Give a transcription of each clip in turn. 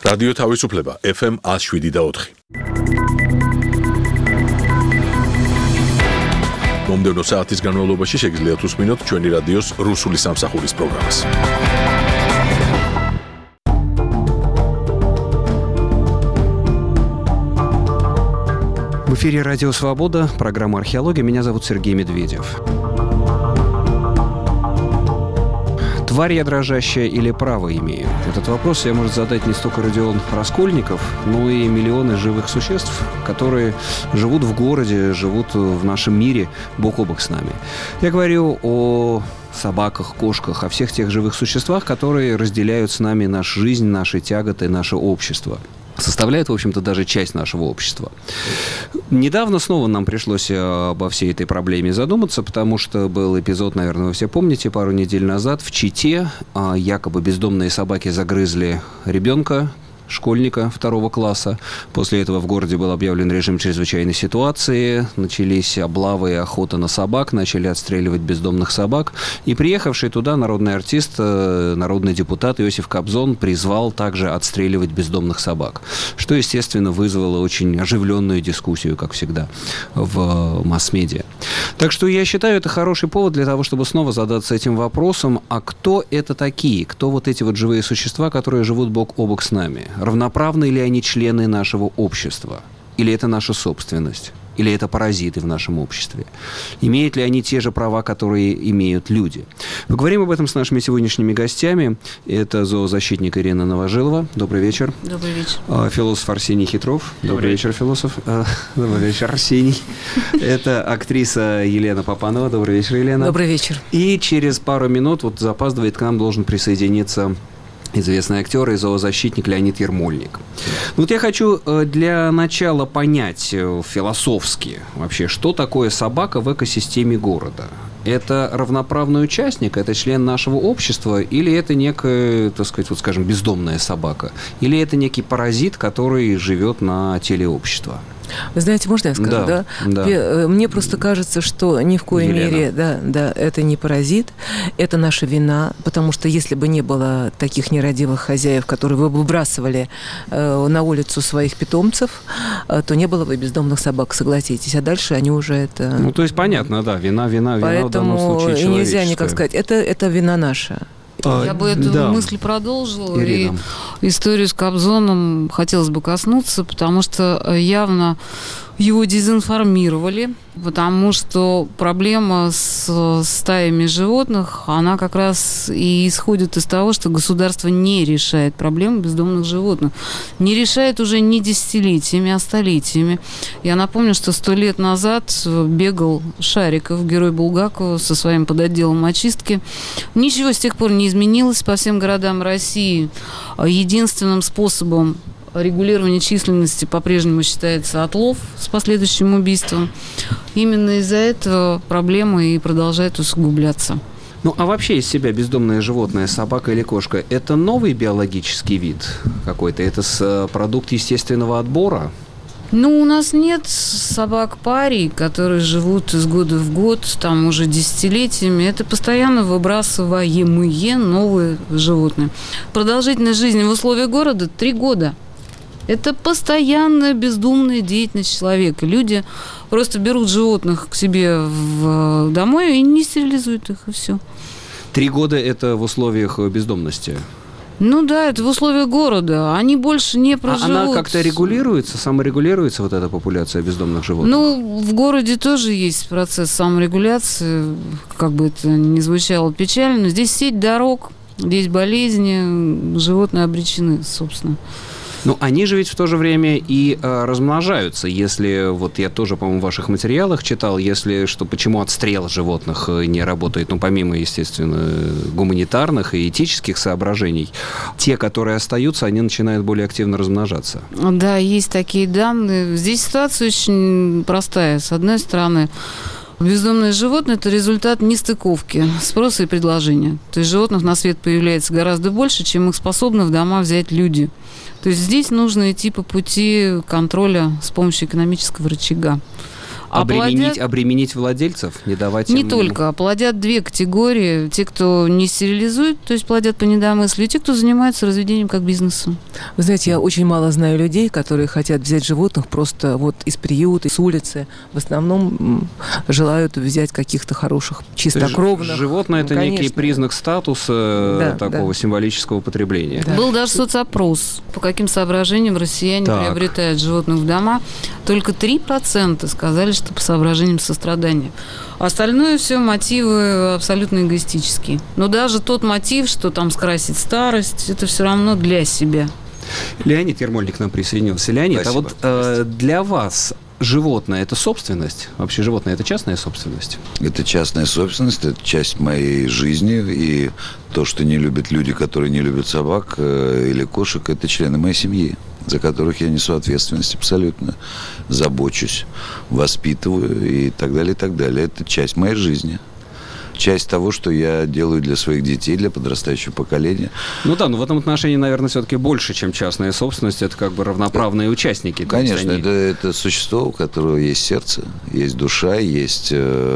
რადიო თავისუფლება FM 107.4. მომდევნო საათის განმავლობაში შეგიძლიათ უსმინოთ ჩვენი რადიოს რუსული სამსახურის პროგრამას. В эфире «Радио Свобода», программа «Археология». Меня зовут Сергей Медведев. Тварь я дрожащая или право имею? Этот вопрос себе может задать не столько Родион Раскольников, но и миллионы живых существ, которые живут в городе, живут в нашем мире бок о бок с нами. Я говорю о собаках, кошках, о всех тех живых существах, которые разделяют с нами нашу жизнь, наши тяготы, наше общество. Составляет, в общем-то, даже часть нашего общества. Недавно снова нам пришлось обо всей этой проблеме задуматься, потому что был эпизод, наверное, вы все помните, пару недель назад в Чите якобы бездомные собаки загрызли ребенка, школьника 2 класса. После этого в городе был объявлен режим чрезвычайной ситуации. Начались облавы и охота на собак. Начали отстреливать бездомных собак. И приехавший туда народный артист, народный депутат Иосиф Кобзон призвал также отстреливать бездомных собак. Что, естественно, вызвало очень оживленную дискуссию, как всегда, в масс-медиа. Так что я считаю, это хороший повод для того, чтобы снова задаться этим вопросом. А кто это такие? Кто вот эти вот живые существа, которые живут бок о бок с нами? Равноправны ли они члены нашего общества? Или это наша собственность? Или это паразиты в нашем обществе? Имеют ли они те же права, которые имеют люди? Поговорим об этом с нашими сегодняшними гостями. Это зоозащитник Ирина Новожилова. Добрый вечер. Добрый вечер. Философ Арсений Хитров. Добрый вечер, философ. Добрый вечер, Арсений. Это актриса Елена Попанова. Добрый вечер, Елена. Добрый вечер. И через пару минут, вот запаздывает, к нам должен присоединиться известный актер и зоозащитник Леонид Ермольник. Вот я хочу для начала понять философски вообще, что такое собака в экосистеме города. Это равноправный участник, это член нашего общества, или это некая, так сказать, вот скажем, бездомная собака, или это некий паразит, который живет на теле общества? Вы знаете, можно я скажу, да? Да. Мне просто кажется, что ни в коей мере, да, это не паразит, это наша вина, потому что если бы не было таких нерадивых хозяев, которые бы выбрасывали на улицу своих питомцев, то не было бы бездомных собак, согласитесь. А дальше они уже это... Ну, то есть понятно, да, вина поэтому в данном случае человеческая. Нельзя никак сказать, это вина наша. Я бы эту мысль продолжила, Ирина. И историю с Кобзоном хотелось бы коснуться, потому что явно его дезинформировали, потому что проблема с стаями животных, она как раз и исходит из того, что государство не решает проблему бездомных животных. Не решает уже не десятилетиями, а столетиями. Я напомню, что 100 лет назад бегал Шариков, герой Булгакова, со своим подотделом очистки. Ничего с тех пор не изменилось по всем городам России. Единственным способом регулирование численности по-прежнему считается отлов с последующим убийством. Именно из-за этого проблема и продолжает усугубляться. Ну, а вообще из себя бездомное животное, собака или кошка, это новый биологический вид какой-то? Это продукт естественного отбора? Ну, у нас нет собак-парий, которые живут из года в год, там уже десятилетиями. Это постоянно выбрасываемые новые животные. Продолжительность жизни в условиях города 3 года. Это постоянная бездумная деятельность человека. Люди просто берут животных к себе домой и не стерилизуют их, и все. 3 года это в условиях бездомности? Ну да, это в условиях города. Они больше не проживут. А она как-то регулируется, саморегулируется, вот эта популяция бездомных животных? Ну, в городе тоже есть процесс саморегуляции, как бы это ни звучало печально. Но здесь сеть дорог, здесь болезни, животные обречены, собственно. Ну, они же ведь в то же время и размножаются. Если, вот я тоже, по-моему, в ваших материалах читал, почему отстрел животных не работает, ну, помимо, естественно, гуманитарных и этических соображений, те, которые остаются, они начинают более активно размножаться. Да, есть такие данные. Здесь ситуация очень простая. С одной стороны, бездомные животные – это результат нестыковки спроса и предложения. То есть животных на свет появляется гораздо больше, чем их способны в дома взять люди. То есть здесь нужно идти по пути контроля с помощью экономического рычага. обременить владельцев, не давать им... Не только. Плодят две категории. Те, кто не стерилизует, то есть плодят по недомыслию, и те, кто занимается разведением как бизнесом. Вы знаете, я очень мало знаю людей, которые хотят взять животных просто вот из приюта, с улицы. В основном желают взять каких-то хороших, чистокровных. Животное – это некий признак статуса такого символического потребления. Да. Был даже соцопрос, по каким соображениям россияне приобретают животных в дома. Только 3% сказали, что по соображениям сострадания. Остальное все мотивы абсолютно эгоистические. Но даже тот мотив, что там скрасить старость, это все равно для себя. Леонид Ермольник к нам присоединился. Леонид, спасибо. А вот для вас животное – это собственность? Вообще животное – это частная собственность? Это частная собственность, это часть моей жизни. И то, что не любят люди, которые не любят собак или кошек, это члены моей семьи, за которых я несу ответственность абсолютно. Забочусь, воспитываю и так далее, и так далее. Это часть моей жизни. Часть того, что я делаю для своих детей, для подрастающего поколения. Ну да, но в этом отношении, наверное, все-таки больше, чем частная собственность. Это как бы равноправные участники. Конечно, это существо, у которого есть сердце, есть душа, есть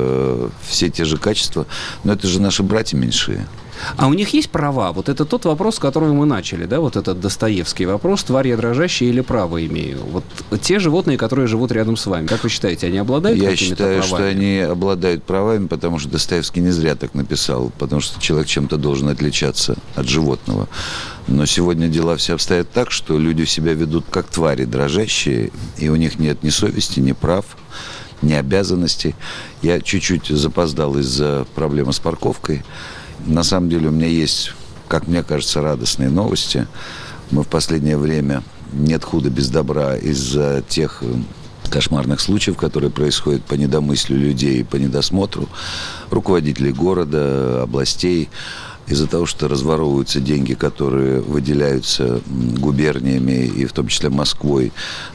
все те же качества. Но это же наши братья меньшие. А у них есть права? Вот это тот вопрос, с которого мы начали, да, вот этот Достоевский вопрос, тварь я дрожащая или право имею? Вот те животные, которые живут рядом с вами, как вы считаете, они обладают какими-то правами? Я считаю, что они обладают правами, потому что Достоевский не зря так написал, потому что человек чем-то должен отличаться от животного. Но сегодня дела все обстоят так, что люди себя ведут как твари дрожащие, и у них нет ни совести, ни прав, ни обязанностей. Я чуть-чуть запоздал из-за проблемы с парковкой. На самом деле у меня есть, как мне кажется, радостные новости. Мы в последнее время нет худа без добра из-за тех кошмарных случаев, которые происходят по недомыслию людей, по недосмотру руководителей города, областей, из-за того, что разворовываются деньги, которые выделяются губерниями и в том числе Москвой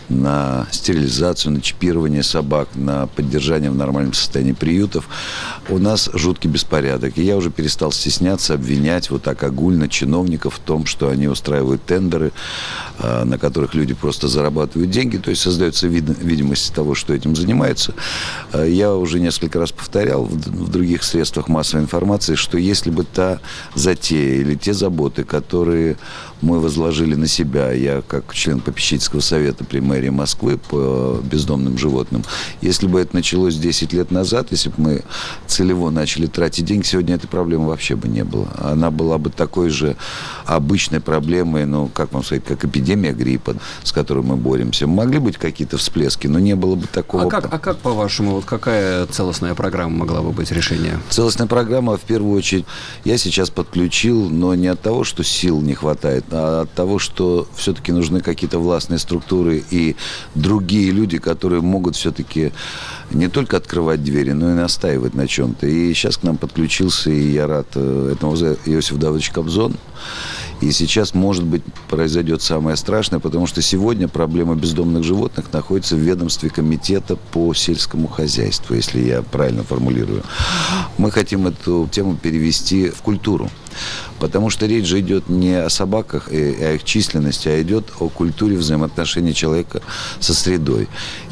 на стерилизацию, на чипирование собак, на поддержание в нормальном состоянии приютов, у нас жуткий беспорядок. И я уже перестал стесняться обвинять вот так огульно чиновников в том, что они устраивают тендеры, на которых люди просто зарабатывают деньги, то есть создается видимость того, что этим занимаются. Я уже несколько раз повторял в других средствах массовой информации, что если бы та затея или те заботы, которые мы возложили на себя, я как член попечительского совета при мэрии Москвы по бездомным животным, если бы это началось 10 лет назад, если бы мы целево начали тратить деньги, сегодня этой проблемы вообще бы не было. Она была бы такой же обычной проблемой, ну, как вам сказать, как эпидемия гриппа, с которой мы боремся. Могли быть какие-то всплески, но не было бы такого... А как по-вашему, вот какая целостная программа могла бы быть решение? Целостная программа, в первую очередь, я сейчас подключил, но не от того, что сил не хватает, а от того, что все-таки нужны какие-то властные структуры и другие люди, которые могут все-таки не только открывать двери, но и настаивать на чем-то. И сейчас к нам подключился, и я рад этому, Иосиф Давыдович Кобзон. И сейчас, может быть, произойдет самое страшное, потому что сегодня проблема бездомных животных находится в ведомстве комитета по сельскому хозяйству, если я правильно формулирую. Мы хотим эту тему перевести в культуру, потому что речь же идет не о собаках и о их численности, а идет о культуре взаимоотношений человека со средой.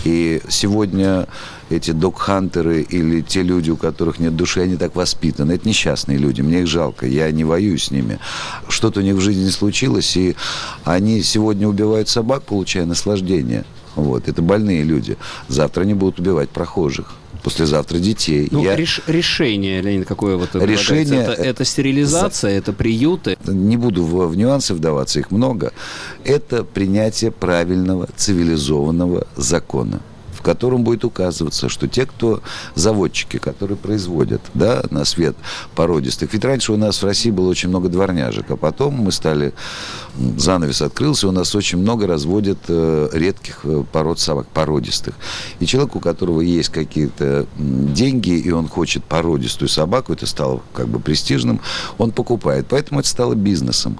И сегодня эти дог-хантеры или те люди, у которых нет души, они так воспитаны. Это несчастные люди, мне их жалко, я не воюю с ними. Что-то у них в жизни случилось, и они сегодня убивают собак, получая наслаждение. Вот. Это больные люди. Завтра они будут убивать прохожих. Послезавтра детей. Ну, решение, Леонид, какое вот решение, это стерилизация, это приюты? Не буду в нюансы вдаваться, их много. Это принятие правильного, цивилизованного закона, в котором будет указываться, что те, кто заводчики, которые производят, да, на свет породистых. Ведь раньше у нас в России было очень много дворняжек, а потом мы стали, занавес открылся, у нас очень много разводят редких пород собак, породистых. И человек, у которого есть какие-то деньги, и он хочет породистую собаку, это стало как бы престижным, он покупает. Поэтому это стало бизнесом.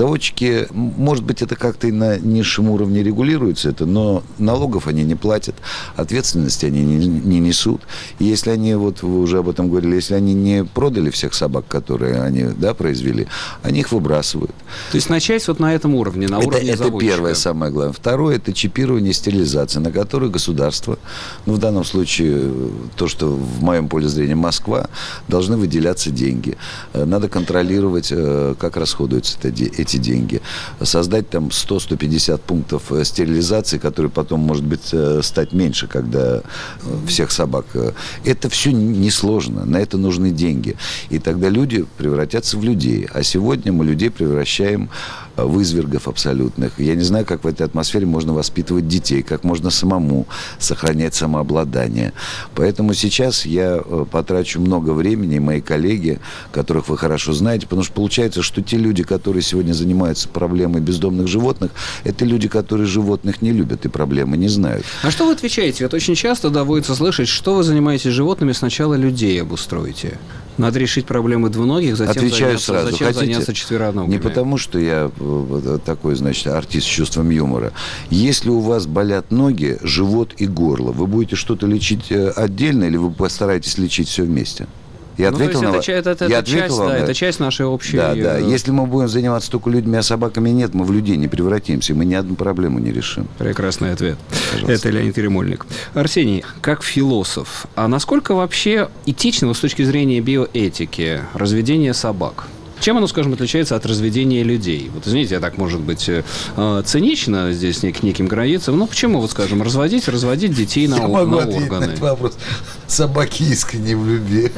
Заводчики, может быть, это как-то и на низшем уровне регулируется, это, но налогов они не платят. ответственности они не несут. И если они, вот вы уже об этом говорили, если они не продали всех собак, которые они, да, произвели, они их выбрасывают. То есть начать вот на этом уровне, на уровне заводчика. Это первое, самое главное. Второе, это чипирование, стерилизация, на которую государство, ну, в данном случае, то, что в моем поле зрения Москва, должны выделяться деньги. Надо контролировать, как расходуются эти деньги. Создать там 100-150 пунктов стерилизации, которые потом, может быть, стать меньше, когда всех собак. Это все несложно, на это нужны деньги. И тогда люди превратятся в людей. А сегодня мы людей превращаем в извергов абсолютных. Я не знаю, как в этой атмосфере можно воспитывать детей, как можно самому сохранять самообладание. Поэтому сейчас я потрачу много времени, мои коллеги, которых вы хорошо знаете, потому что получается, что те люди, которые сегодня занимаются проблемой бездомных животных, это люди, которые животных не любят и проблемы не знают. А что вы отвечаете? Вот очень часто доводится слышать, что вы занимаетесь животными, сначала людей обустроите. Надо решить проблемы двуногих, затем заняться четвероногими. Не потому, что я такой, значит, артист с чувством юмора. Если у вас болят ноги, живот и горло, вы будете что-то лечить отдельно или вы постараетесь лечить все вместе? Я ответил на вас. Это часть нашей общей... Да. Если мы будем заниматься только людьми, а собаками нет, мы в людей не превратимся, мы ни одну проблему не решим. Прекрасный ответ. Пожалуйста. Это Леонид Еремольник. Арсений, как философ, а насколько вообще этично с точки зрения биоэтики разведение собак? Чем оно, скажем, отличается от разведения людей? Вот, извините, я так, может быть, цинично здесь к неким границам. Ну, почему, вот, скажем, разводить детей на органы? Я могу ответить на этот вопрос. Собаки искренне в любви.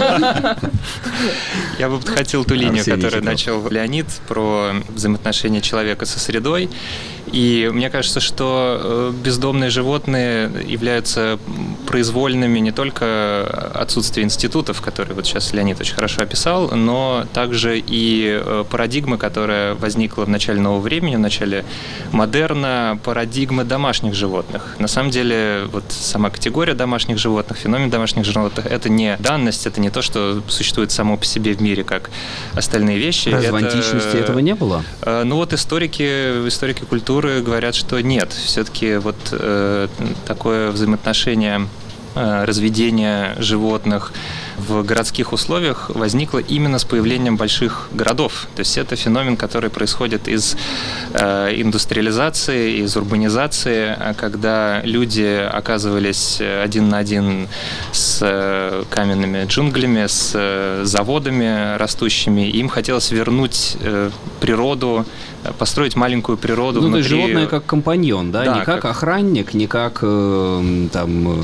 Я бы подхватил ту линию, которую начал Леонид, про взаимоотношения человека со средой. И мне кажется, что бездомные животные являются произвольными не только отсутствия институтов, которые вот сейчас Леонид очень хорошо описал, но также и парадигма, которая возникла в начале нового времени, в начале модерна, парадигма домашних животных. На самом деле, вот сама категория домашних животных, феномен домашних животных, это не данность, это не то, что существует само по себе в мире, как остальные вещи. Разве в античности этого не было? Ну вот историки культуры говорят, что нет. Все-таки вот такое взаимоотношение разведения животных в городских условиях возникло именно с появлением больших городов. То есть это феномен, который происходит из индустриализации, из урбанизации, когда люди оказывались один на один с каменными джунглями, с заводами растущими, и им хотелось вернуть природу, построить маленькую природу внутри. То есть животное как компаньон, да? Не как охранник, не как там...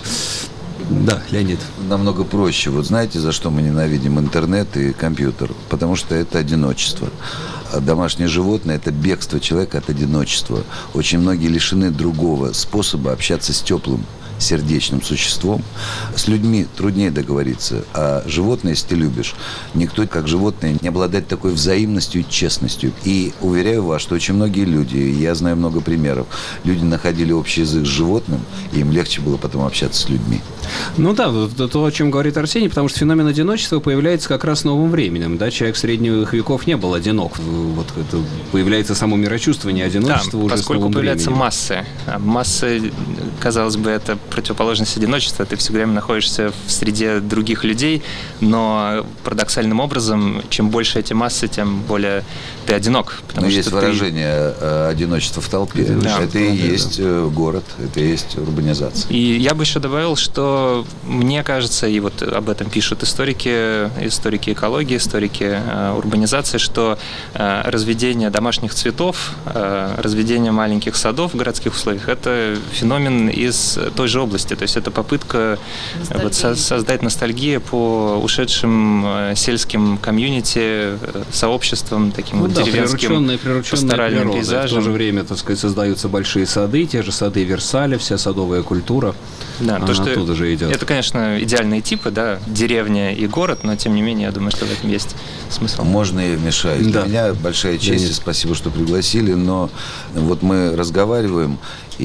Да, Леонид. Намного проще. Вот знаете, за что мы ненавидим интернет и компьютер? Потому что это одиночество. А домашнее животное – это бегство человека от одиночества. Очень многие лишены другого способа общаться с теплым, сердечным существом. С людьми труднее договориться, а животное, если ты любишь, никто, как животное, не обладает такой взаимностью и честностью. И уверяю вас, что очень многие люди, я знаю много примеров, люди находили общий язык с животным, и им легче было потом общаться с людьми. Ну да, то, о чем говорит Арсений, потому что феномен одиночества появляется как раз новым временем. Да? Человек средних веков не был одинок. Вот это появляется само мирочувствование одиночества уже с новым временем. Поскольку появляются массы. Массы, казалось бы, это противоположность одиночества. Ты все время находишься в среде других людей, но парадоксальным образом, чем больше эти массы, тем более ты одинок. Но есть выражение одиночества в толпе. Да, это и есть город, это и есть урбанизация. И я бы еще добавил, что мне кажется, и вот об этом пишут историки экологии, историки урбанизации, что разведение домашних цветов, разведение маленьких садов в городских условиях – это феномен из той же области. То есть это попытка вот создать ностальгию по ушедшим сельским комьюнити, сообществам, таким вот деревенским пасторальным пейзажам. В то же время, так сказать, создаются большие сады, те же сады Версаля, вся садовая культура. Да, то, что оттуда же идет. Это, конечно, идеальные типы, да, деревня и город, но тем не менее, я думаю, что в этом есть смысл. Можно я вмешаюсь? Да. Для меня большая честь, и спасибо, что пригласили, но вот мы разговариваем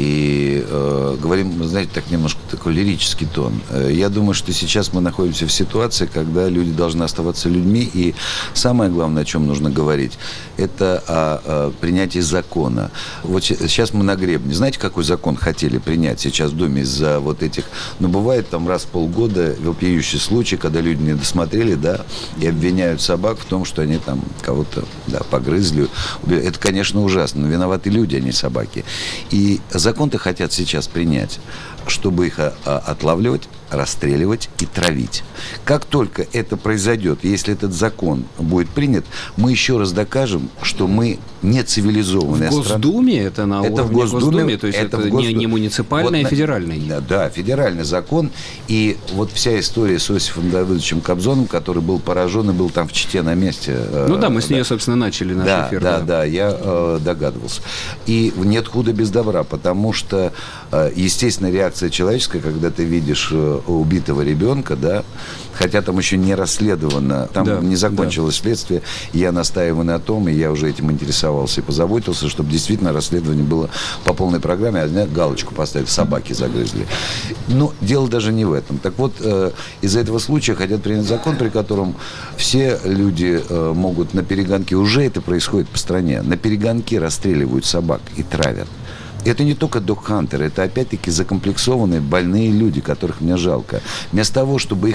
и говорим, знаете, так немножко такой лирический тон. Я думаю, что сейчас мы находимся в ситуации, когда люди должны оставаться людьми, и самое главное, о чем нужно говорить, это о принятии закона. Вот сейчас мы на гребне. Знаете, какой закон хотели принять сейчас в Думе из-за вот этих... Ну, бывает там раз в полгода вопиющий случай, когда люди не досмотрели, да, и обвиняют собак в том, что они там кого-то, да, погрызли. Это, конечно, ужасно, но виноваты люди, а не собаки. И закон-то хотят сейчас принять, чтобы их отлавливать, расстреливать и травить. Как только это произойдет, если этот закон будет принят, мы еще раз докажем, что мы не цивилизованная страна. В Госдуме? Это на уровне Госдуме? То есть это не муниципальный, а федеральный? Да, федеральный закон. И вот вся история с Иосифом Давыдовичем Кобзоном, который был поражен и был там в Чите на месте. Ну да, мы с нее, собственно, начали наш эфир. Да, я догадывался. И нет худа без добра, потому что, естественно, реакция человеческая, когда ты видишь убитого ребенка, да, хотя там еще не расследовано, там не закончилось следствие, я настаиваю на том, и я уже этим интересовался и позаботился, чтобы действительно расследование было по полной программе, а галочку поставить, собаки загрызли. Но дело даже не в этом. Так вот, из-за этого случая хотят принять закон, при котором все люди могут на перегонки, уже это происходит по стране, на перегонки расстреливают собак и травят. Это не только дог-хантеры, это опять-таки закомплексованные, больные люди, которых мне жалко. Вместо того, чтобы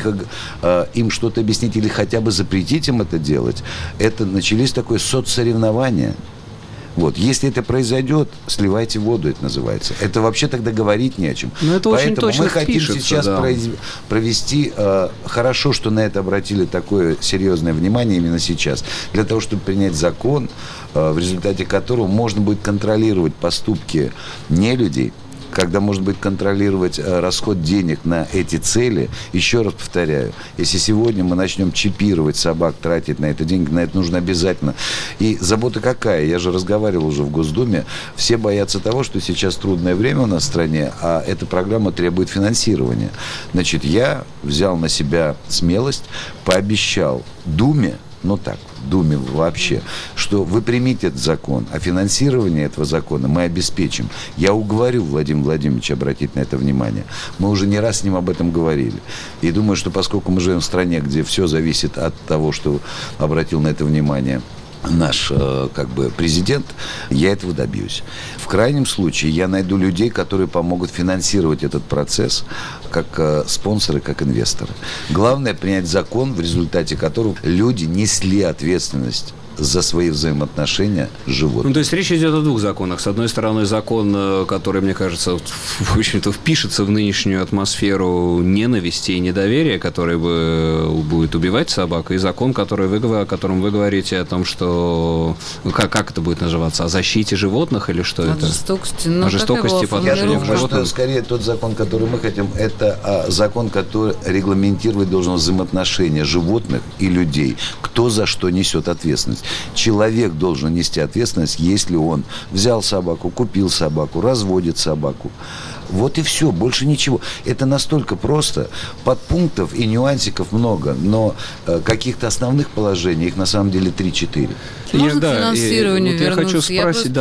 им что-то объяснить или хотя бы запретить им это делать, это начались такое соцсоревнование. Вот. Если это произойдет, сливайте воду, это называется. Это вообще тогда говорить не о чем. Но это Поэтому очень точно мы хотим сейчас провести... Хорошо, что на это обратили такое серьезное внимание именно сейчас. Для того, чтобы принять закон, в результате которого можно будет контролировать поступки нелюдей, когда можно будет контролировать расход денег на эти цели. Еще раз повторяю, если сегодня мы начнем чипировать собак, тратить на это деньги, на это нужно обязательно. И забота какая? Я же разговаривал уже в Госдуме. Все боятся того, что сейчас трудное время у нас в стране, а эта программа требует финансирования. Значит, я взял на себя смелость, пообещал Думе, Думе вообще, что вы примите этот закон, а финансирование этого закона мы обеспечим. Я уговорю Владимира Владимировича обратить на это внимание. Мы уже не раз с ним об этом говорили. И думаю, что поскольку мы живем в стране, где все зависит от того, что обратил на это внимание наш президент, я этого добьюсь. В крайнем случае я найду людей, которые помогут финансировать этот процесс как спонсоры, как инвесторы. Главное принять закон, в результате которого люди несли ответственность за свои взаимоотношения с животными. Ну, то есть речь идет о двух законах. С одной стороны, закон, который, мне кажется, в общем-то, впишется в нынешнюю атмосферу ненависти и недоверия, который будет убивать собак, и закон, о котором вы говорите, о том, что... Как это будет называться? О защите животных или что это? Жестокости. О жестокости по отношению к животным. Что, скорее, тот закон, который мы хотим, это закон, который регламентировать должен взаимоотношения животных и людей. Кто за что несет ответственность. Человек должен нести ответственность, если он взял собаку, купил собаку, разводит собаку. Вот и все, больше ничего. Это настолько просто. Подпунктов и нюансиков много, но каких-то основных положений, их на самом деле 3-4. Можно к финансированию вернуться? Я хочу спросить,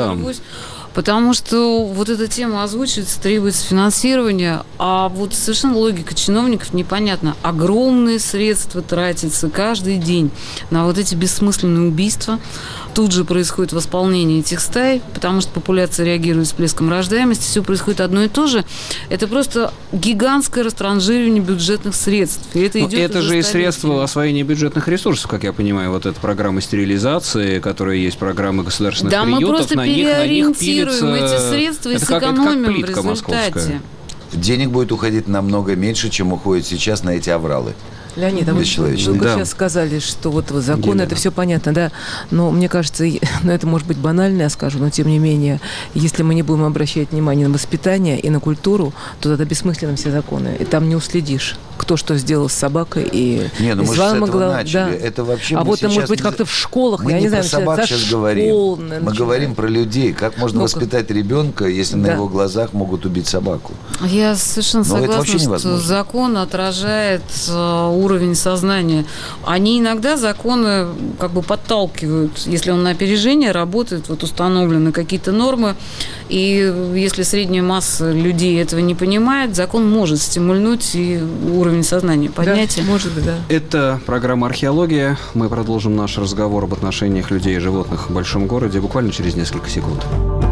Потому что вот эта тема озвучивается, требуется финансирование, а вот совершенно логика чиновников непонятна. Огромные средства тратятся каждый день на вот эти бессмысленные убийства. Тут же происходит восполнение этих стай, потому что популяция реагирует всплеском рождаемости, все происходит одно и то же. Это просто гигантское растранжиривание бюджетных средств. И это же и средства освоения бюджетных ресурсов, как я понимаю. Вот эта программа стерилизации, которая есть программы государственных приютов. Мы просто переориентируем эти средства и сэкономим в результате. Московская. Денег будет уходить намного меньше, чем уходит сейчас на эти авралы. Леонид, вы сейчас сказали, что вот закон, это все понятно, да, но мне кажется, это может быть банально, я скажу, но тем не менее, если мы не будем обращать внимание на воспитание и на культуру, то тогда бессмысленны все законы, и там не уследишь, кто что сделал с собакой, и мы же с этого начали. Да. Это вообще вот, может быть, как-то в школах, я не знаю, про собак сейчас говорим. Мы говорим про людей, как можно воспитать ребенка, если на его глазах могут убить собаку. Я совершенно согласна, что закон отражает уровень сознания. Они иногда законы как бы подталкивают. Если он на опережение работает, вот установлены какие-то нормы, и если средняя масса людей этого не понимает, закон может стимульнуть и уровень сознания поднять. Да, может быть, да. Это программа «Археология». Мы продолжим наш разговор об отношениях людей и животных в большом городе буквально через несколько секунд.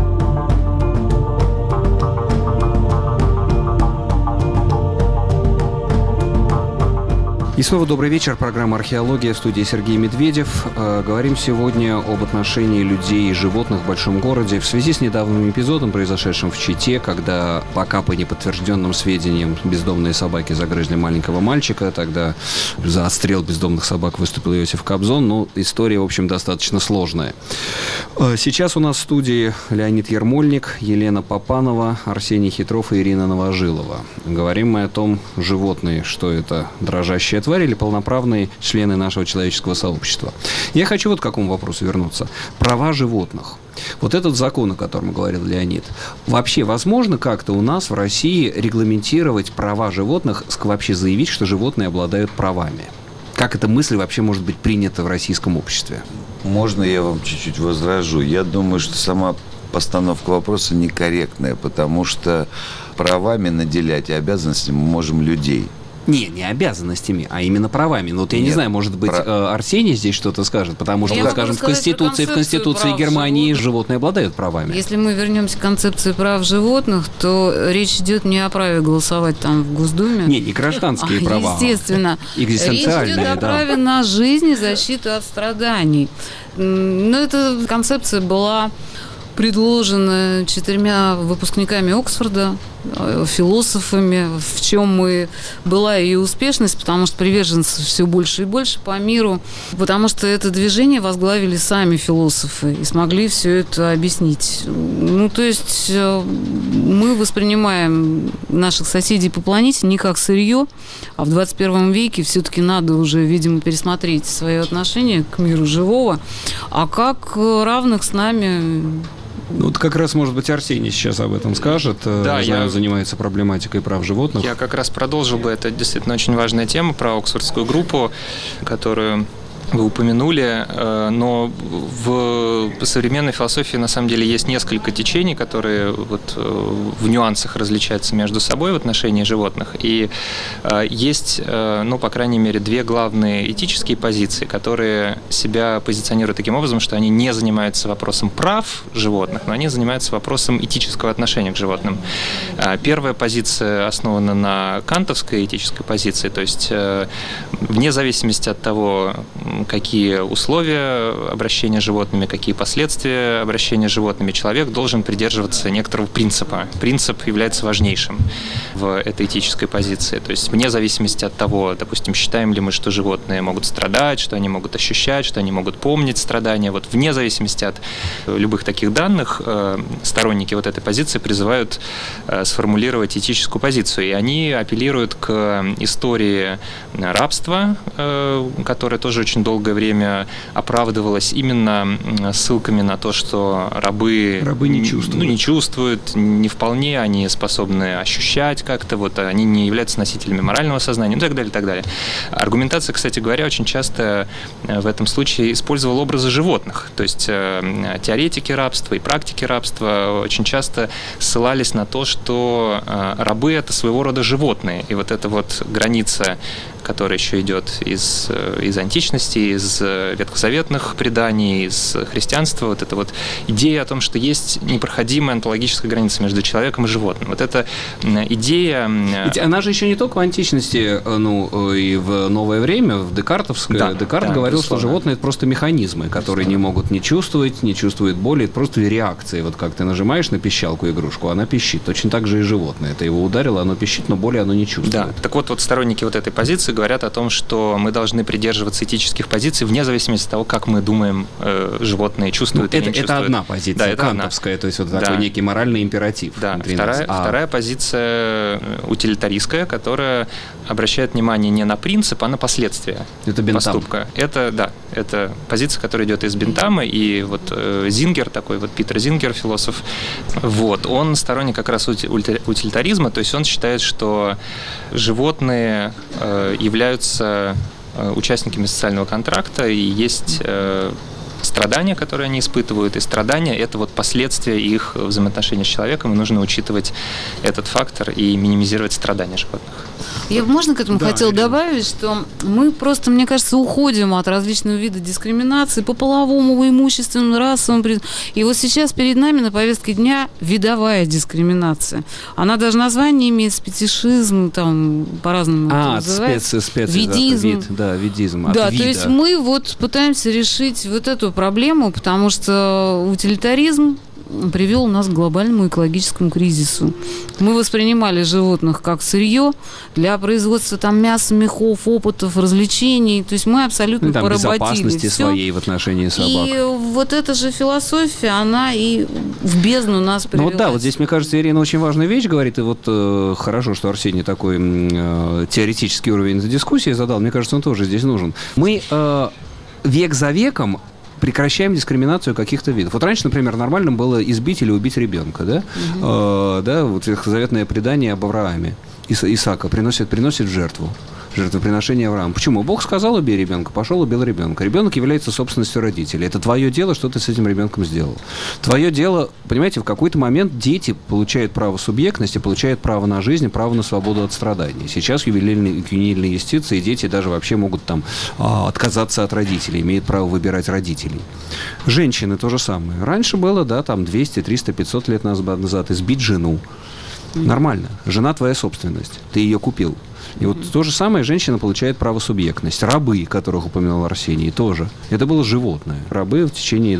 И снова добрый вечер. Программа «Археология», в студии Сергей Медведев. Говорим сегодня об отношении людей и животных в большом городе в связи с недавним эпизодом, произошедшим в Чите, когда пока по неподтвержденным сведениям бездомные собаки загрызли маленького мальчика. Тогда за отстрел бездомных собак выступил Иосиф Кобзон. Ну, история, в общем, достаточно сложная. Сейчас у нас в студии Леонид Ермольник, Елена Попанова, Арсений Хитров и Ирина Новожилова. Говорим мы о том, животные, что это дрожащая тварь или полноправные члены нашего человеческого сообщества. Я хочу вот к какому вопросу вернуться. Права животных. Вот этот закон, о котором говорил Леонид, вообще возможно как-то у нас в России регламентировать права животных, вообще заявить, что животные обладают правами? Как эта мысль вообще может быть принята в российском обществе? Можно я вам чуть-чуть возражу? Я думаю, что сама постановка вопроса некорректная, потому что правами наделять и обязанностями мы можем людей. Не обязанностями, а именно правами. Ну, вот я не знаю, может быть, Арсений здесь что-то скажет, потому что, скажем, в Конституции Германии животные обладают правами. Если мы вернемся к концепции прав животных, то речь идет не о праве голосовать там в Госдуме. Не гражданские права. Естественно. Экзистенциальные, речь идет о праве на жизнь и защиту от страданий. Но эта концепция была предложена 4 выпускниками Оксфорда, философами, в чем и была ее успешность, потому что приверженцев все больше и больше по миру, потому что это движение возглавили сами философы и смогли все это объяснить. Ну, то есть мы воспринимаем наших соседей по планете не как сырье, а в 21 веке все-таки надо уже, видимо, пересмотреть свое отношение к миру живого, а как равных с нами. Ну, вот как раз, может быть, Арсений сейчас об этом скажет. Да, я занимается проблематикой прав животных. Я как раз продолжил бы. Это действительно очень важная тема про Оксфордскую группу, которую вы упомянули, но в современной философии на самом деле есть несколько течений, которые вот в нюансах различаются между собой в отношении животных. И есть, ну, по крайней мере, 2 главные этические позиции, которые себя позиционируют таким образом, что они не занимаются вопросом прав животных, но они занимаются вопросом этического отношения к животным. Первая позиция основана на кантовской этической позиции, то есть вне зависимости от того, какие условия обращения с животными, какие последствия обращения с животными, человек должен придерживаться некоторого принципа. Принцип является важнейшим в этой этической позиции. То есть вне зависимости от того, допустим, считаем ли мы, что животные могут страдать, что они могут ощущать, что они могут помнить страдания. Вот вне зависимости от любых таких данных сторонники вот этой позиции призывают сформулировать этическую позицию. И они апеллируют к истории рабства, которая тоже очень долгое время оправдывалась именно ссылками на то, что рабы не чувствуют, не вполне, они способны ощущать как-то, вот, они не являются носителями морального сознания, и так далее, и так далее. Аргументация, кстати говоря, очень часто в этом случае использовала образы животных, то есть теоретики рабства и практики рабства очень часто ссылались на то, что рабы – это своего рода животные, и вот эта вот граница, которая еще идет из античности, из ветхозаветных преданий, из христианства, вот эта вот идея о том, что есть непроходимая онтологическая граница между человеком и животным. Вот эта идея... Ведь она же еще не только в античности, ну, и в новое время, в декартовское. Да, Декарт говорил, что животные – это просто механизмы, которые не могут не чувствуют боли, это просто реакции. Вот как ты нажимаешь на пищалку игрушку, она пищит. Точно так же и животное. Это его ударило, оно пищит, но боли оно не чувствует. Да, так вот сторонники вот этой позиции говорят о том, что мы должны придерживаться этических позиций вне зависимости от того, как мы думаем, животные чувствуют или не чувствуют. Это одна позиция, да, кантовская, то есть вот такой некий моральный императив. Да, вторая позиция утилитаристская, которая обращает внимание не на принцип, а на последствия поступка. Это позиция, которая идет из Бентама, и вот Зингер, такой вот Питер Зингер, философ, вот, он сторонник как раз утилитаризма, то есть он считает, что животные являются участниками социального контракта, и есть страдания, которые они испытывают, и страдания – это вот последствия их взаимоотношений с человеком, и нужно учитывать этот фактор и минимизировать страдания животных. Я, можно к этому хотела добавить, что мы просто, мне кажется, уходим от различного вида дискриминации по половому, имущественному, расовому. И вот сейчас перед нами на повестке дня видовая дискриминация. Она даже название имеет, фетишизм, там по-разному называется. Видизм. Видизм. Да, то есть мы вот пытаемся решить вот эту проблему, потому что утилитаризм привел нас к глобальному экологическому кризису. Мы воспринимали животных как сырье для производства там мяса, мехов, опытов, развлечений. То есть мы абсолютно поработили безопасности все. Своей в отношении собак. И вот эта же философия, она и в бездну нас привела. Ну да, вот здесь, мне кажется, Ирина очень важную вещь говорит, и вот хорошо, что Арсений такой теоретический уровень дискуссии задал, мне кажется, он тоже здесь нужен. Мы век за веком прекращаем дискриминацию каких-то видов. Вот раньше, например, нормальным было избить или убить ребенка, да? Вот ветхозаветное предание об Аврааме. Исаака приносит в жертву. Жертвоприношение Авраама. Почему? Бог сказал, убей ребенка, пошел, убил ребенка. Ребенок является собственностью родителей. Это твое дело, что ты с этим ребенком сделал. Твое дело, понимаете, в какой-то момент дети получают право субъектности, получают право на жизнь, право на свободу от страданий. Сейчас ювенильные юстиции, дети даже вообще могут там отказаться от родителей, имеют право выбирать родителей. Женщины то же самое. Раньше было, да, там 200, 300, 500 лет назад избить жену. Нормально. Жена твоя собственность. Ты ее купил. И вот то же самое женщина получает право субъектность. Рабы, которых упоминал Арсений, тоже. Это было животное. Рабы в течение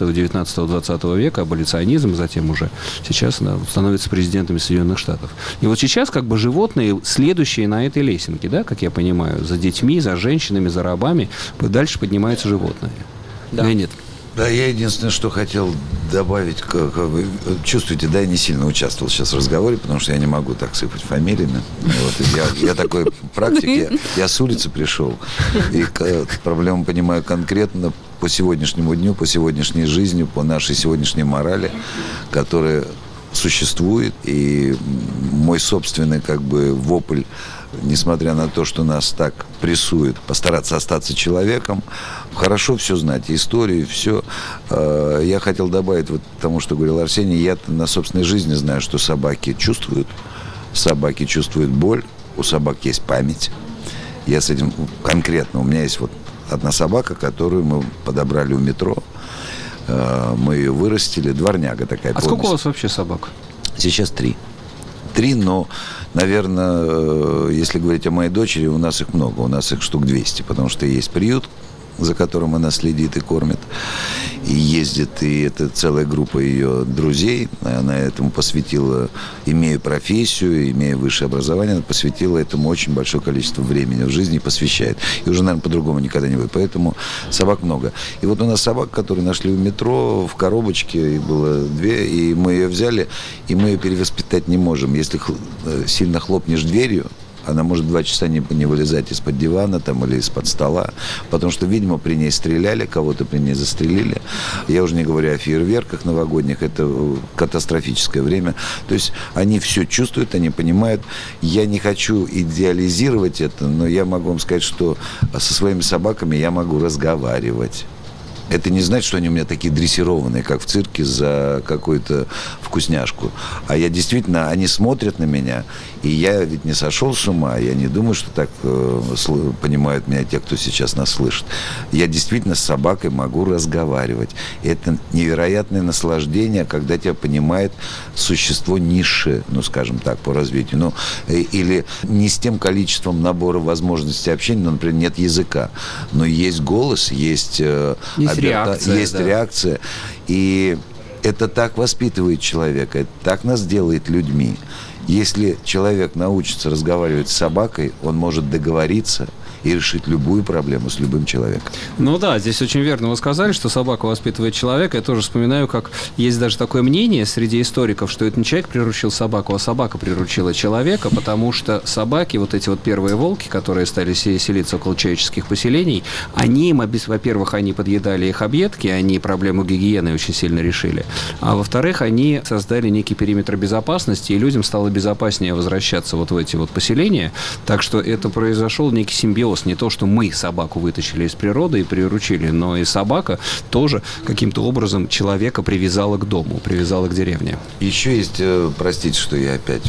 19-20 века, аболиционизм, затем уже сейчас становятся президентами Соединенных Штатов. И вот сейчас как бы животные, следующие на этой лесенке, да, как я понимаю, за детьми, за женщинами, за рабами, дальше поднимаются животные. Да. Или нет? Да, я единственное, что хотел добавить, как вы чувствуете, да, я не сильно участвовал сейчас в разговоре, потому что я не могу так сыпать фамилиями. Вот, я такой практик, я с улицы пришел, и проблему понимаю конкретно по сегодняшнему дню, по сегодняшней жизни, по нашей сегодняшней морали, которая существует, и мой собственный как бы вопль, несмотря на то, что нас так прессует, постараться остаться человеком, хорошо все знать, историю, все. Я хотел добавить вот тому, что говорил Арсений, я на собственной жизни знаю, что собаки чувствуют боль, у собак есть память. Я с этим конкретно, у меня есть вот одна собака, которую мы подобрали у метро, мы ее вырастили, дворняга такая. А сколько у вас вообще собак? Сейчас 3, но, наверное, если говорить о моей дочери, у нас их много, у нас их штук 200, потому что есть приют, за которым она следит и кормит, и ездит, и это целая группа ее друзей, она этому посвятила, имея профессию, имея высшее образование, она посвятила этому очень большое количество времени в жизни и посвящает. И уже, наверное, по-другому никогда не будет, поэтому собак много. И вот у нас собак, которые нашли в метро, в коробочке, их было 2, и мы ее взяли, и мы ее перевоспитать не можем. Если сильно хлопнешь дверью, она может 2 часа не вылезать из-под дивана там, или из-под стола, потому что, видимо, при ней стреляли, кого-то при ней застрелили. Я уже не говорю о фейерверках новогодних, это катастрофическое время. То есть они все чувствуют, они понимают. Я не хочу идеализировать это, но я могу вам сказать, что со своими собаками я могу разговаривать. Это не значит, что они у меня такие дрессированные, как в цирке за какую-то вкусняшку. А я действительно, они смотрят на меня, и я ведь не сошел с ума, я не думаю, что так понимают меня те, кто сейчас нас слышит. Я действительно с собакой могу разговаривать. И это невероятное наслаждение, когда тебя понимает существо низшее, ну, скажем так, по развитию. Ну, или не с тем количеством набора возможностей общения, например, нет языка, но есть голос, есть реакция. И это так воспитывает человека, это так нас делает людьми. Если человек научится разговаривать с собакой, он может договориться, и решить любую проблему с любым человеком. Ну да, здесь очень верно вы сказали, что собака воспитывает человека. Я тоже вспоминаю, как есть даже такое мнение среди историков, что это не человек приручил собаку, а собака приручила человека, потому что собаки, вот эти вот первые волки, которые стали селиться около человеческих поселений, они, во-первых, они подъедали их объедки, они проблему гигиены очень сильно решили, а во-вторых, они создали некий периметр безопасности, и людям стало безопаснее возвращаться вот в эти вот поселения, так что это произошел некий симбиоз, не то, что мы собаку вытащили из природы и приручили, но и собака тоже каким-то образом человека привязала к дому, привязала к деревне. Еще есть, простите, что я опять,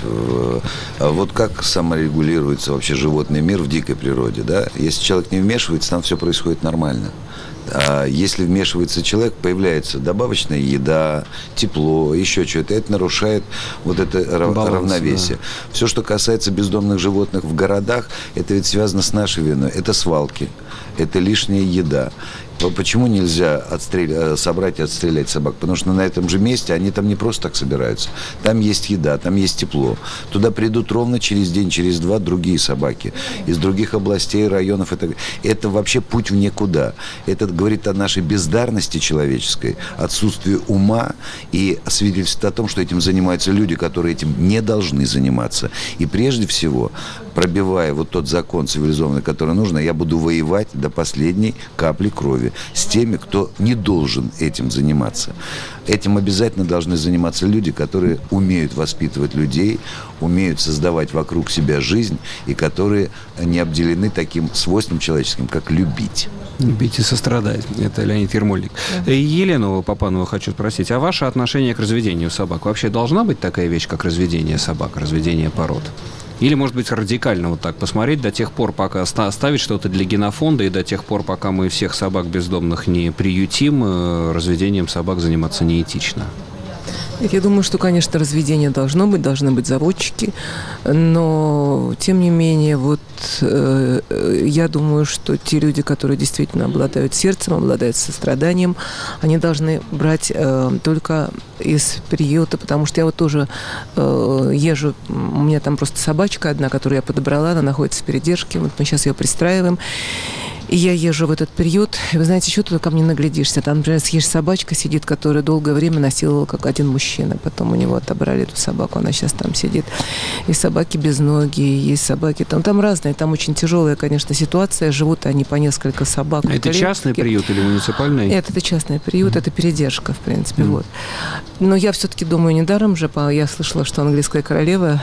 вот как саморегулируется вообще животный мир в дикой природе, да? Если человек не вмешивается, там все происходит нормально. А если вмешивается человек, появляется добавочная еда, тепло, еще что-то. Это нарушает вот это равновесие. Да. Все, что касается бездомных животных в городах, это ведь связано с нашей виной. Это свалки, это лишняя еда. Почему нельзя собрать и отстрелять собак? Потому что на этом же месте они там не просто так собираются. Там есть еда, там есть тепло. Туда придут ровно через день, через два другие собаки из других областей, районов. Это вообще путь в никуда. Это говорит о нашей бездарности человеческой, отсутствии ума и свидетельствует о том, что этим занимаются люди, которые этим не должны заниматься. И прежде всего, пробивая вот тот закон цивилизованный, который нужно, я буду воевать до последней капли крови с теми, кто не должен этим заниматься. Этим обязательно должны заниматься люди, которые умеют воспитывать людей, умеют создавать вокруг себя жизнь и которые не обделены таким свойством человеческим, как любить. Любить и сострадать. Это Леонид Ермольник. Да. Елену Папанову хочу спросить, а ваше отношение к разведению собак? Вообще должна быть такая вещь, как разведение собак, разведение пород? Или, может быть, радикально вот так посмотреть до тех пор, пока оставить что-то для генофонда, и до тех пор, пока мы всех собак бездомных не приютим, разведением собак заниматься неэтично? Я думаю, что, конечно, разведение должны быть заводчики, но, тем не менее, вот я думаю, что те люди, которые действительно обладают сердцем, обладают состраданием, они должны брать только из приюта, потому что я вот тоже езжу, у меня там просто собачка одна, которую я подобрала, она находится в передержке, вот мы сейчас ее пристраиваем. И я езжу в этот приют, и вы знаете, что туда ко мне наглядишься? Там, например, есть собачка сидит, которая долгое время насиловала как один мужчина. Потом у него отобрали эту собаку, она сейчас там сидит. Есть собаки без ноги, есть собаки там разные. Там очень тяжелая, конечно, ситуация. Живут они по несколько собак. Это частный приют или муниципальный? Это частный приют, это передержка, в принципе. Вот. Но я все-таки думаю, недаром же, я слышала, что английская королева,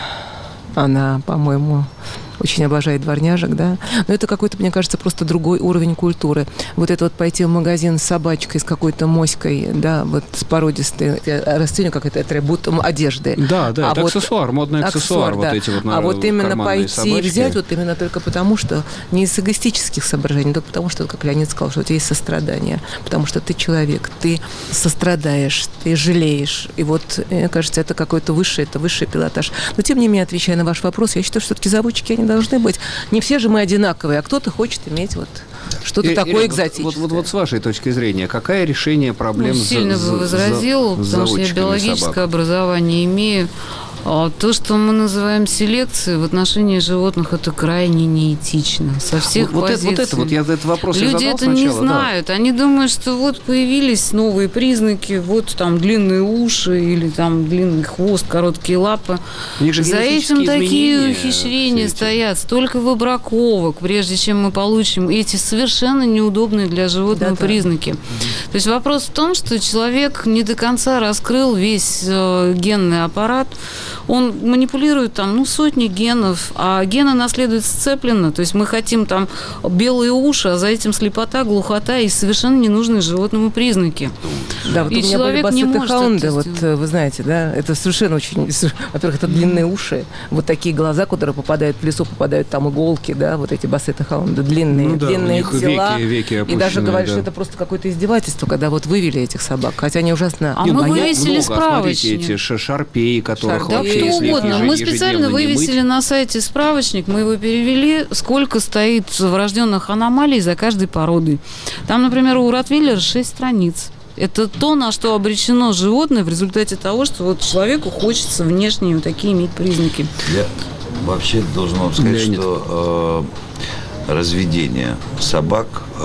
она, по-моему, очень обожает дворняжек, да. Но это какой-то, мне кажется, просто другой уровень культуры. Вот это вот пойти в магазин с собачкой, с какой-то моськой, да, вот с породистой, растением, как это атрибут одежды. Да, это вот аксессуар, модный аксессуар, вот да. Эти вот а вот именно пойти собачки. И взять вот именно только потому, что не из эгоистических соображений, только потому, что, как Леонид сказал, что у тебя есть сострадание, потому что ты человек, ты сострадаешь, ты жалеешь. И вот, мне кажется, это какой-то высший пилотаж. Но, тем не менее, отвечая на ваш вопрос, я считаю, что все-таки заводчики, они должны быть. Не все же мы одинаковые, а кто-то хочет иметь вот что-то такое экзотическое. Вот с вашей точки зрения, какое решение проблем сильно бы возразил, потому что я биологическое образование имею. То, что мы называем селекцией в отношении животных, это крайне неэтично. Со всех позиций. Я этот вопрос Люди это сначала, не знают. Да. Они думают, что вот появились новые признаки, вот там длинные уши или там длинный хвост, короткие лапы. За этим такие ухищрения стоят. Столько выбраковок, прежде чем мы получим эти совершенно неудобные для животного признаки. То есть вопрос в том, что человек не до конца раскрыл весь генный аппарат. Он манипулирует там, сотни генов, а гены наследуют сцепленно. То есть мы хотим там белые уши, а за этим слепота, глухота и совершенно ненужные животному признаки. Да, вот и у меня были бассеты-хаунды, вот вы знаете, да, это совершенно очень... Во-первых, это длинные уши, вот такие глаза, которые попадают в лесу, попадают там иголки, да, вот эти бассеты-хаунды, длинные тела. Веки опущены, и даже говорят, что это просто какое-то издевательство, когда вот вывели этих собак, хотя они ужасно... А мы вывесили справочник. Эти шарпеи, которых вообще... Что угодно. Мы специально вывесили на сайте справочник, мы его перевели, сколько стоит врожденных аномалий за каждой породой. Там, например, у ротвейлера 6 страниц. Это то, на что обречено животное в результате того, что вот человеку хочется внешние вот такие иметь признаки. Я вообще должен вам сказать, что разведения собак,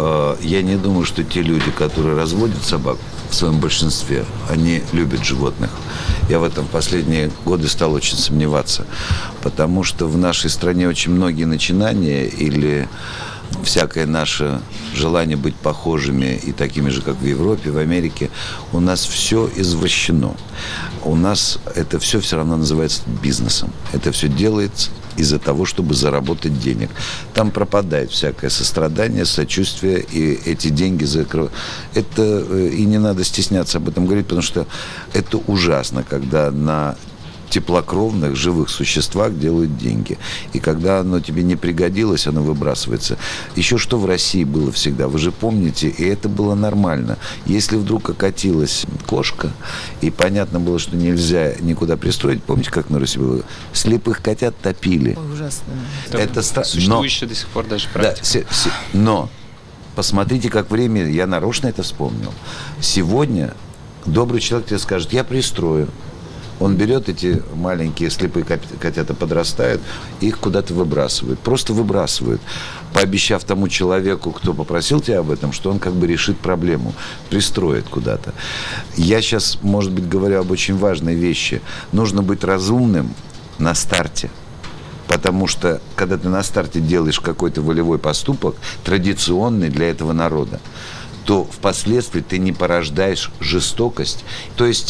я не думаю, что те люди, которые разводят собак, в своем большинстве, они любят животных. Я в этом в последние годы стал очень сомневаться, потому что в нашей стране очень многие начинания или всякое наше желание быть похожими и такими же, как в Европе, в Америке, у нас все извращено. У нас это все равно называется бизнесом. Это все делается из-за того, чтобы заработать денег. Там пропадает всякое сострадание, сочувствие, и эти деньги закрывают. Это и не надо стесняться об этом говорить, потому что это ужасно, когда на теплокровных, живых существах делают деньги. И когда оно тебе не пригодилось, оно выбрасывается. Еще что в России было всегда, вы же помните, и это было нормально. Если вдруг окатилась кошка, и понятно было, что нельзя никуда пристроить, помните, как на Руси было? Слепых котят топили. Ой, ужасно. Это существующее до сих пор даже практика. Да, но посмотрите, как время, я нарочно это вспомнил. Сегодня добрый человек тебе скажет, я пристрою. Он берет эти маленькие слепые котята, подрастают, их куда-то выбрасывают. Просто выбрасывают, пообещав тому человеку, кто попросил тебя об этом, что он как бы решит проблему, пристроит куда-то. Я сейчас, может быть, говорю об очень важной вещи. Нужно быть разумным на старте. Потому что, когда ты на старте делаешь какой-то волевой поступок, традиционный для этого народа, то впоследствии ты не порождаешь жестокость. То есть...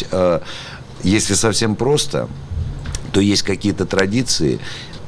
Если совсем просто, то есть какие-то традиции,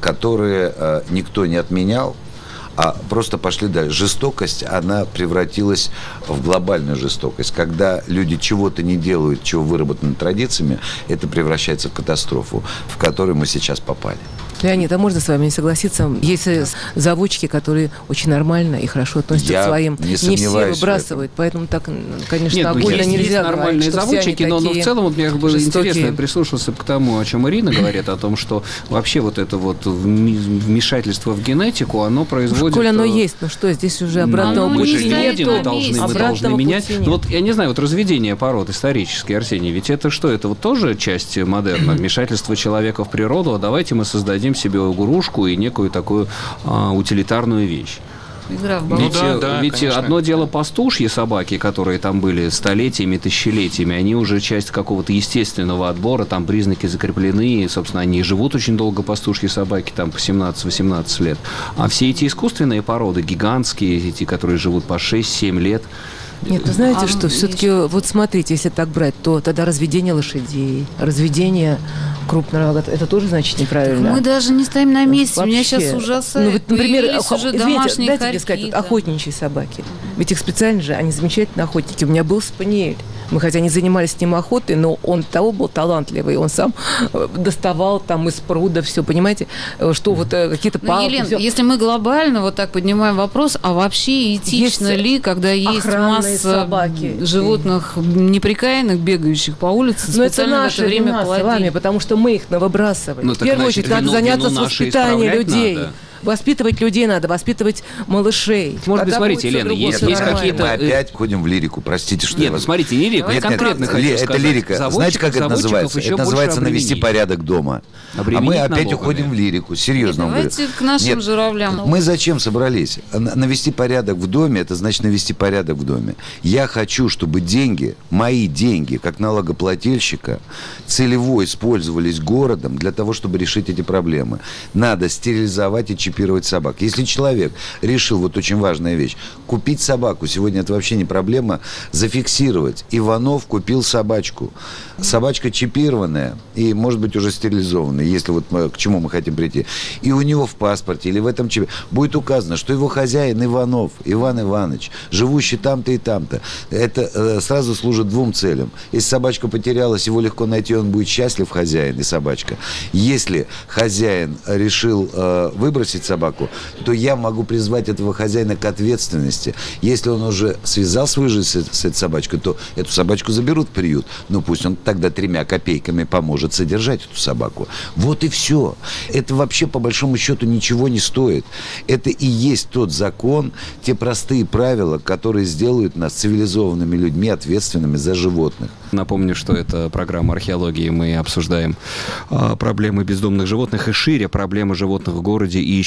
которые никто не отменял, а просто пошли дальше. Жестокость, она превратилась в глобальную жестокость. Когда люди чего-то не делают, чего выработано традициями, это превращается в катастрофу, в которую мы сейчас попали. Леонид, а можно с вами не согласиться? Есть заводчики, которые очень нормально и хорошо относятся к своим. Не все выбрасывают, поэтому так, конечно, огульно нельзя говорить, нормальные заводчики, но в целом вот мне было интересно прислушаться к тому, о чем Ирина говорит, о том, что вообще вот это вот вмешательство в генетику, оно производит... Коль оно есть, ну что, здесь уже обратного пути нет. Мы должны менять. Ну вот, я не знаю, вот разведение пород исторически, Арсений, ведь это что? Это вот тоже часть модерна, вмешательство человека в природу, а давайте мы создадим себе игрушку и некую такую утилитарную вещь. Игра в баллон. Ведь одно дело пастушьи собаки, которые там были столетиями, тысячелетиями, они уже часть какого-то естественного отбора, там признаки закреплены, и, собственно, они живут очень долго, пастушьи собаки, там по 17-18 лет. А все эти искусственные породы, гигантские, эти, которые живут по 6-7 лет, нет, вы знаете, что все-таки, вот смотрите, если так брать, то тогда разведение лошадей, разведение крупного, это тоже, значит, неправильно. Мы даже не стоим на месте, меня сейчас ужасает. Ну, вот, например, извините, дайте мне сказать, охотничьи собаки. Ведь их специально же, они замечательные охотники. У меня был спаниель. Мы хотя не занимались с ним охотой, но он того был талантливый. Он сам доставал там из пруда все, понимаете, что вот какие-то палки. Елена, если мы глобально вот так поднимаем вопрос, а вообще этично ли, когда есть масса собаки, животных неприкаянных, бегающих по улице, специально в это время плодить? С вами, потому что мы их навыбрасываем. В первую очередь надо заняться воспитанием людей. Надо. Воспитывать людей надо, воспитывать малышей. Может быть, смотрите, Елена, есть какие-то... Мы опять входим в лирику, простите, что я вас... смотрите, не лирика, я конкретно хочу сказать. Это лирика. Знаете, как это называется? Это называется навести порядок дома. А мы опять уходим в лирику, серьезно вам говорю. Давайте к нашим журавлям. Мы зачем собрались? Навести порядок в доме, это значит навести порядок в доме. Я хочу, чтобы деньги, мои деньги, как налогоплательщика, целево использовались городом для того, чтобы решить эти проблемы. Надо стерилизовать и чипировать собак. Если человек решил, вот очень важная вещь, купить собаку, сегодня это вообще не проблема, зафиксировать. Иванов купил собачку. Собачка чипированная и, может быть, уже стерилизованная, если вот к чему мы хотим прийти. И у него в паспорте или в этом чипе будет указано, что его хозяин Иванов, Иван Иванович, живущий там-то и там-то. Это сразу служит двум целям. Если собачка потерялась, его легко найти, он будет счастлив, хозяин и собачка. Если хозяин решил выбросить собаку, то я могу призвать этого хозяина к ответственности. Если он уже связал свою жизнь с этой собачкой, то эту собачку заберут в приют. Ну, пусть он тогда 3 копейками поможет содержать эту собаку. Вот и все. Это вообще, по большому счету, ничего не стоит. Это и есть тот закон, те простые правила, которые сделают нас цивилизованными людьми, ответственными за животных. Напомню, что это программа «Археологии». Мы обсуждаем проблемы бездомных животных и шире проблемы животных в городе и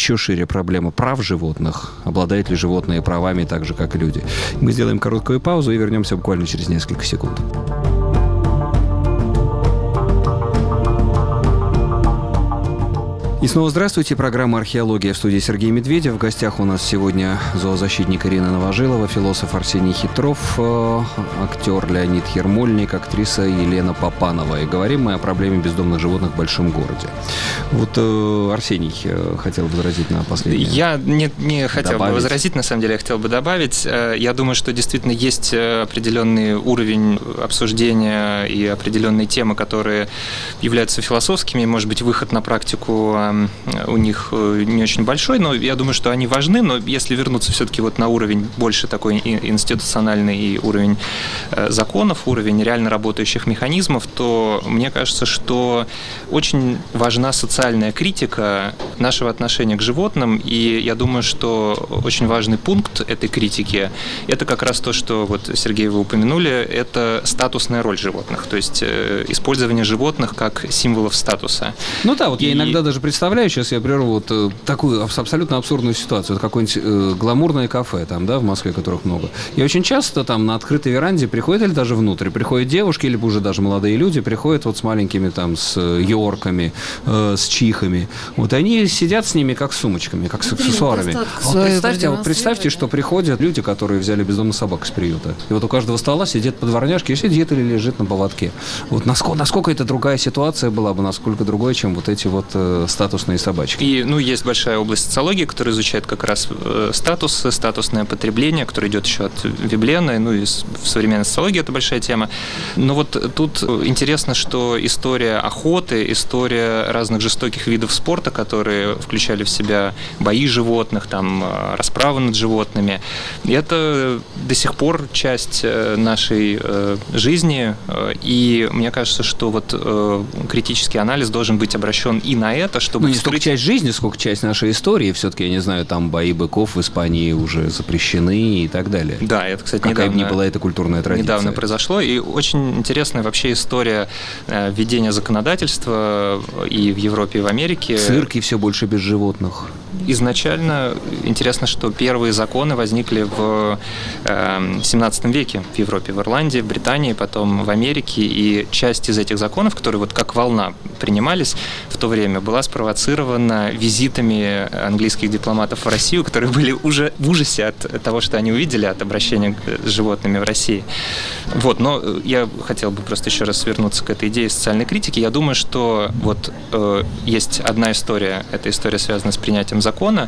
еще шире проблема прав животных. Обладают ли животные правами так же, как и люди? Мы сделаем короткую паузу и вернемся буквально через несколько секунд. И снова здравствуйте. Программа «Археология», в студии Сергей Медведев. В гостях у нас сегодня зоозащитник Ирина Новожилова, философ Арсений Хитров, актер Леонид Ермольник, актриса Елена Папанова. И говорим мы о проблеме бездомных животных в большом городе. Вот Арсений хотел возразить на последнее. Я не хотел бы возразить, на самом деле я хотел бы добавить. Я думаю, что действительно есть определенный уровень обсуждения и определенные темы, которые являются философскими. Может быть, выход на практику у них не очень большой, но я думаю, что они важны, но если вернуться все-таки вот на уровень больше такой институциональный и уровень законов, уровень реально работающих механизмов, то мне кажется, что очень важна социальная критика нашего отношения к животным, и я думаю, что очень важный пункт этой критики – это как раз то, что вот, Сергей, вы упомянули, это статусная роль животных, то есть использование животных как символов статуса. Ну да, вот я иногда даже представляю, сейчас я беру вот такую абсолютно абсурдную ситуацию. Вот какое-нибудь гламурное кафе там, да, в Москве, которых много. И очень часто там на открытой веранде приходят, или даже внутрь, приходят девушки, либо уже даже молодые люди, приходят вот с маленькими там, с йорками, с чихами. Вот они сидят с ними как с сумочками, как с аксессуарами. Вот представьте, что приходят люди, которые взяли бездомных собак из приюта. И вот у каждого стола сидит по дворняжке и сидит или лежит на поводке. Вот насколько это другая ситуация была бы, насколько другой, чем вот эти вот статусные собачки. И, есть большая область социологии, которая изучает как раз статусное потребление, которое идет еще от Веблена, и в современной социологии это большая тема. Но вот тут интересно, что история охоты, история разных жестоких видов спорта, которые включали в себя бои животных, там, расправы над животными, это до сих пор часть нашей жизни, и мне кажется, что вот критический анализ должен быть обращен и на это, чтобы не столько часть жизни, сколько часть нашей истории. Все-таки, я не знаю, там бои быков в Испании уже запрещены и так далее. Да, это, кстати, какая бы ни была эта культурная традиция. Недавно произошло. И очень интересная вообще история введения законодательства и в Европе, и в Америке. Цирки все больше без животных. Изначально интересно, что первые законы возникли в 17 веке в Европе, в Ирландии, в Британии, потом в Америке. И часть из этих законов, которые вот как волна принимались в то время, была спровоцирована визитами английских дипломатов в Россию, которые были уже в ужасе от того, что они увидели, от обращения с животными в России. Вот, но я хотел бы просто еще раз вернуться к этой идее социальной критики. Я думаю, что вот есть одна история, эта история связана с принятием законов,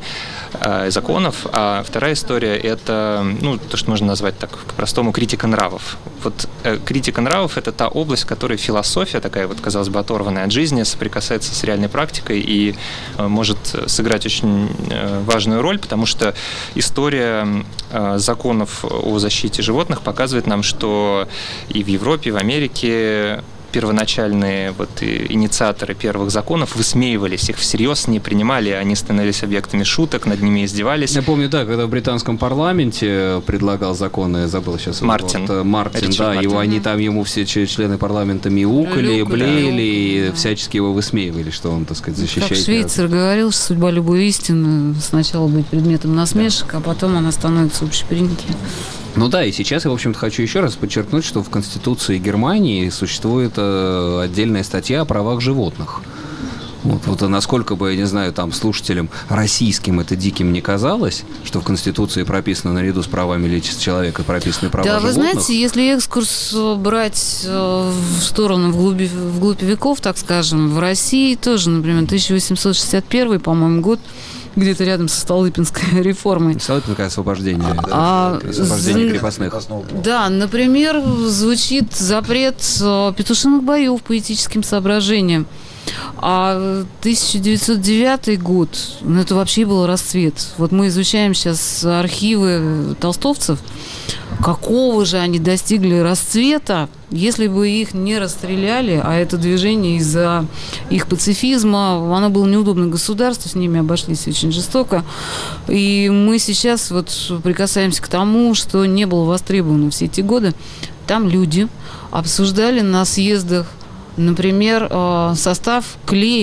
а вторая история – это, то, что можно назвать так по-простому, критика нравов. Вот критика нравов – это та область, в которой философия, такая вот, казалось бы, оторванная от жизни, соприкасается с реальной практикой и может сыграть очень важную роль, потому что история законов о защите животных показывает нам, что и в Европе, и в Америке первоначальные инициаторы первых законов высмеивались, их всерьез не принимали, они становились объектами шуток, над ними издевались. Я помню, да, когда в британском парламенте предлагал законы, я забыл сейчас. Мартин, да, Мартин. Они там ему все члены парламента мяукали, блеяли и всячески его высмеивали, что он, так сказать, защищает. Как Швейцар говорил, что судьба любой истины сначала будет предметом насмешек, да, а потом она становится общепринятой. Ну да, и сейчас я, в общем-то, хочу еще раз подчеркнуть, что в Конституции Германии существует отдельная статья о правах животных. Вот насколько бы, я не знаю, там слушателям российским это диким не казалось, что в Конституции прописано наряду с правами человека прописаны права животных. Да, вы знаете, если экскурс брать в сторону вглубь веков, так скажем, в России тоже, например, 1861, по-моему, год, где-то рядом со Столыпинской реформой. Столыпинское освобождение. Освобождение крепостных. Да, например, звучит запрет петушиных боев по этическим соображениям. А 1909 год, это вообще был расцвет. Вот мы изучаем сейчас архивы толстовцев, какого же они достигли расцвета, если бы их не расстреляли, а это движение из-за их пацифизма, оно было неудобно государству, с ними обошлись очень жестоко. И мы сейчас вот прикасаемся к тому, что не было востребовано все эти годы. Там люди обсуждали на съездах, например, состав клея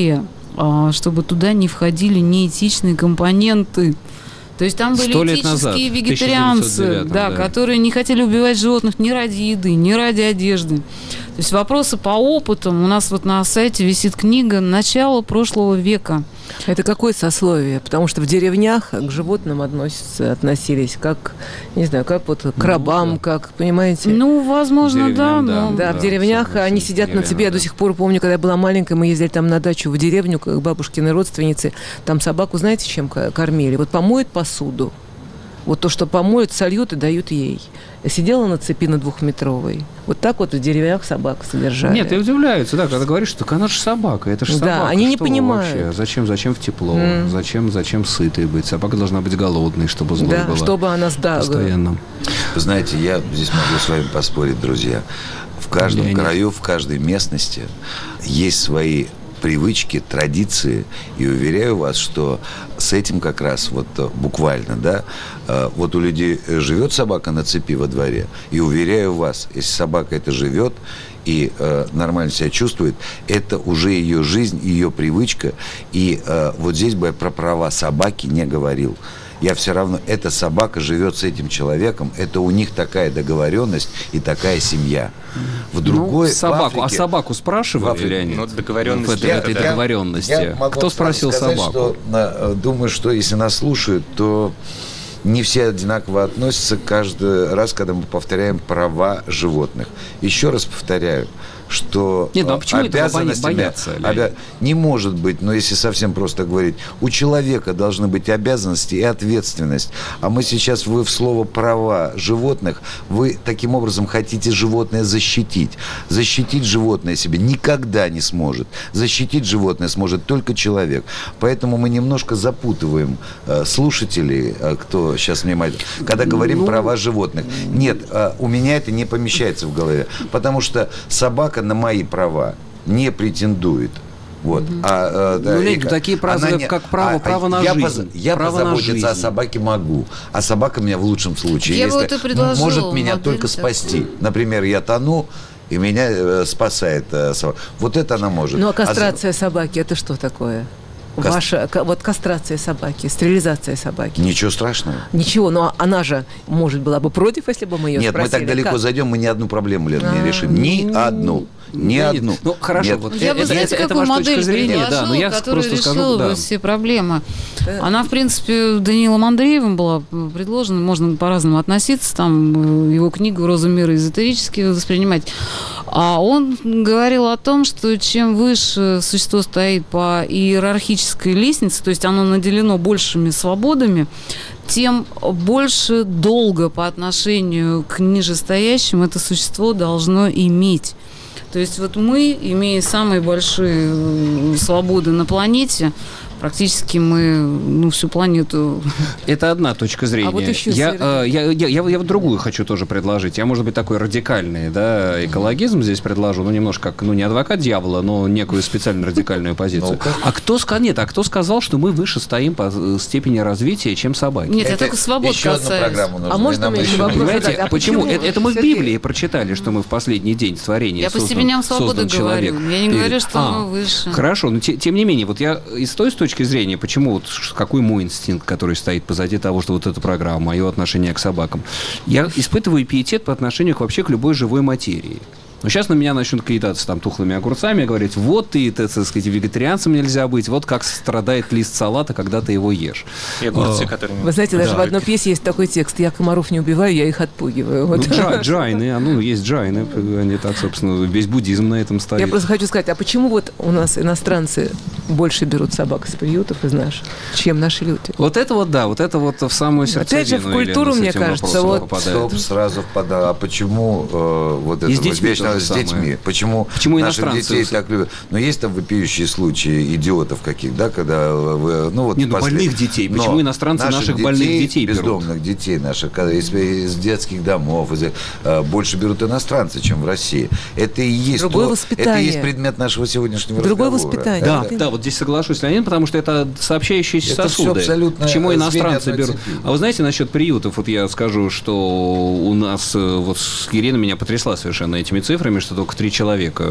чтобы туда не входили неэтичные компоненты. То есть там были этические вегетарианцы, да, которые не хотели убивать животных ни ради еды, ни ради одежды. То есть вопросы по опытам. У нас вот на сайте висит книга «Начало прошлого века». Это какое сословие? Потому что в деревнях к животным относились как, не знаю, как вот к рабам, как, понимаете? Ну, возможно, да. Да, в деревнях они сидят на цепи. Я до сих пор помню, когда я была маленькая, мы ездили там на дачу в деревню к бабушкиной родственнице. Там собаку, знаете, чем кормили? Вот помоют посуду. Вот то, что помоют, сольют и дают ей. Сидела на цепи на 2-метровой. Вот так вот в деревнях собак содержали. Нет, и удивляются, да, когда говоришь, что она же собака, это же собака. Да, они не понимают. Вообще? Зачем в тепло? Зачем сытой быть? Собака должна быть голодной, чтобы злой была. Да, чтобы она постоянно. Вы знаете, я здесь могу с вами поспорить, друзья. В каждом краю, в каждой местности есть свои привычки, традиции, и уверяю вас, что с этим как раз вот буквально, да, вот у людей живет собака на цепи во дворе, и уверяю вас, если собака это живет и нормально себя чувствует, это уже ее жизнь, ее привычка, и вот здесь бы я про права собаки не говорил. Я все равно, эта собака живет с этим человеком, это у них такая договоренность и такая семья. В другой, собаку, Африке, собаку спрашивали, Леонид? Ну, договоренность. В этой договоренности. Кто спросил сказать, собаку? Что, думаю, что если нас слушают, то не все одинаково относятся каждый раз, когда мы повторяем права животных. Еще раз повторяю, что обязанностями не может быть, но если совсем просто говорить, у человека должны быть обязанности и ответственность. А мы сейчас, вы в слово «права животных», вы таким образом хотите животное защитить. Защитить животное себе никогда не сможет. Защитить животное сможет только человек. Поэтому мы немножко запутываем слушателей, кто сейчас внимает, когда говорим «права животных». Нет, у меня это не помещается в голове, потому что собака на мои права не претендует. Вот. Такие права, как право на жизнь. Я позаботиться о собаке могу. А собака меня в лучшем случае может меня только спасти. Например, я тону, и меня спасает собака. Вот это она может. Ну, а кастрация собаки, это что такое? Ваша, вот кастрация собаки, стерилизация собаки. Ничего страшного. Ничего, но она же, может, была бы против, если бы мы ее спросили. Нет, мы так далеко зайдем, мы ни одну проблему, Лена, не решим. Ни одну. Ни одну. Ну, хорошо. Вот я бы, знаете, какую модель предложила, которая решила бы все проблемы. Она, в принципе, Даниилом Андреевым была предложена, можно по-разному относиться, там его книгу «Роза мира» эзотерически воспринимать. А он говорил о том, что чем выше существо стоит по иерархической лестнице, то есть оно наделено большими свободами, тем больше долга по отношению к нижестоящим это существо должно иметь. То есть вот мы, имея самые большие свободы на планете, практически мы всю планету... Это одна точка зрения. А вот еще я вот другую хочу тоже предложить. Я, может быть, такой радикальный, да, экологизм здесь предложу, немножко как, не адвокат дьявола, но некую специально радикальную позицию. А кто сказал, что мы выше стоим по степени развития, чем собаки? Нет, это только свобод касается. А можно мне еще вопрос? Понимаете, почему? Это мы в Библии прочитали, что мы в последний день творения я по степеням свободы говорю. Я не говорю, что мы выше. Хорошо, но тем не менее, вот я из той точки зрения, почему, какой мой инстинкт, который стоит позади того, что вот эта программа, мое отношение к собакам, я испытываю пиетет по отношению вообще к любой живой материи. Но сейчас на меня начнут кидаться там тухлыми огурцами и говорить, вот ты, так сказать, вегетарианцем нельзя быть, вот как страдает лист салата, когда ты его ешь. И огурцы, которые... Вы знаете, даже в одной пьесе есть такой текст: я комаров не убиваю, я их отпугиваю. Вот. Джайны, есть джайны, они так, собственно, весь буддизм на этом стоит. Я просто хочу сказать, а почему вот у нас иностранцы больше берут собак из приютов, из наших, чем наши люди? Вот это в самую сердцевину. Опять же, в культуру, мне кажется, вот... Стоп, сразу впадаю. А почему вот это вот вечно с детьми? Почему наших детей так любят? Но есть там вопиющие случаи идиотов каких, да, когда вы... больных детей. Почему иностранцы наших больных детей берут? Бездомных детей наших, из детских домов, больше берут иностранцы, чем в России. Это и есть это и есть предмет нашего сегодняшнего разговора. Другое воспитание. Да, вот здесь соглашусь, Леонид, потому что это сообщающиеся сосуды. Почему иностранцы берут? А вы знаете, насчет приютов, вот я скажу, что у нас, вот Ирина меня потрясла совершенно этими цифрами, цифрами, что только 3 человека,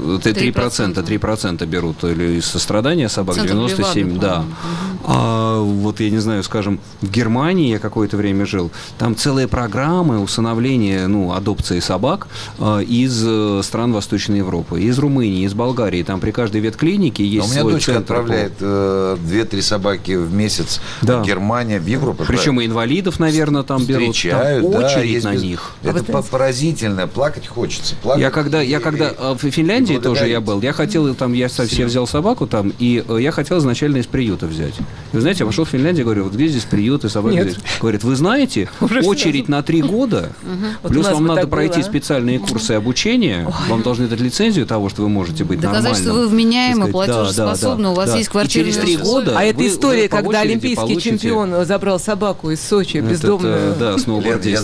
3% берут или из сострадания собак, 97%, да. А вот, я не знаю, скажем, в Германии я какое-то время жил, там целые программы усыновления, адопции собак из стран Восточной Европы, из Румынии, из Болгарии. Там при каждой ветклинике есть свой центр. У меня дочка отправляет 2-3 собаки в месяц в Германию, в Европу. Причем и инвалидов, наверное, там берут. Там очередь на них. Это поразительно, плакать хочется. Я когда в Финляндии тоже я был, я хотел, я себе взял собаку там, и я хотел изначально из приюта взять. И вы знаете, я пошел в Финляндию, говорю, вот где здесь приюты, собаки здесь? Говорит, вы знаете, очередь на 3 года, плюс вам надо пройти специальные курсы обучения, вам должны дать лицензию того, что вы можете быть нормальным. Доказать, что вы вменяемы, платежеспособны, у вас есть квартирные через 3 года. А это история, когда олимпийский чемпион забрал собаку из Сочи, бездомную. Да, сноубордист.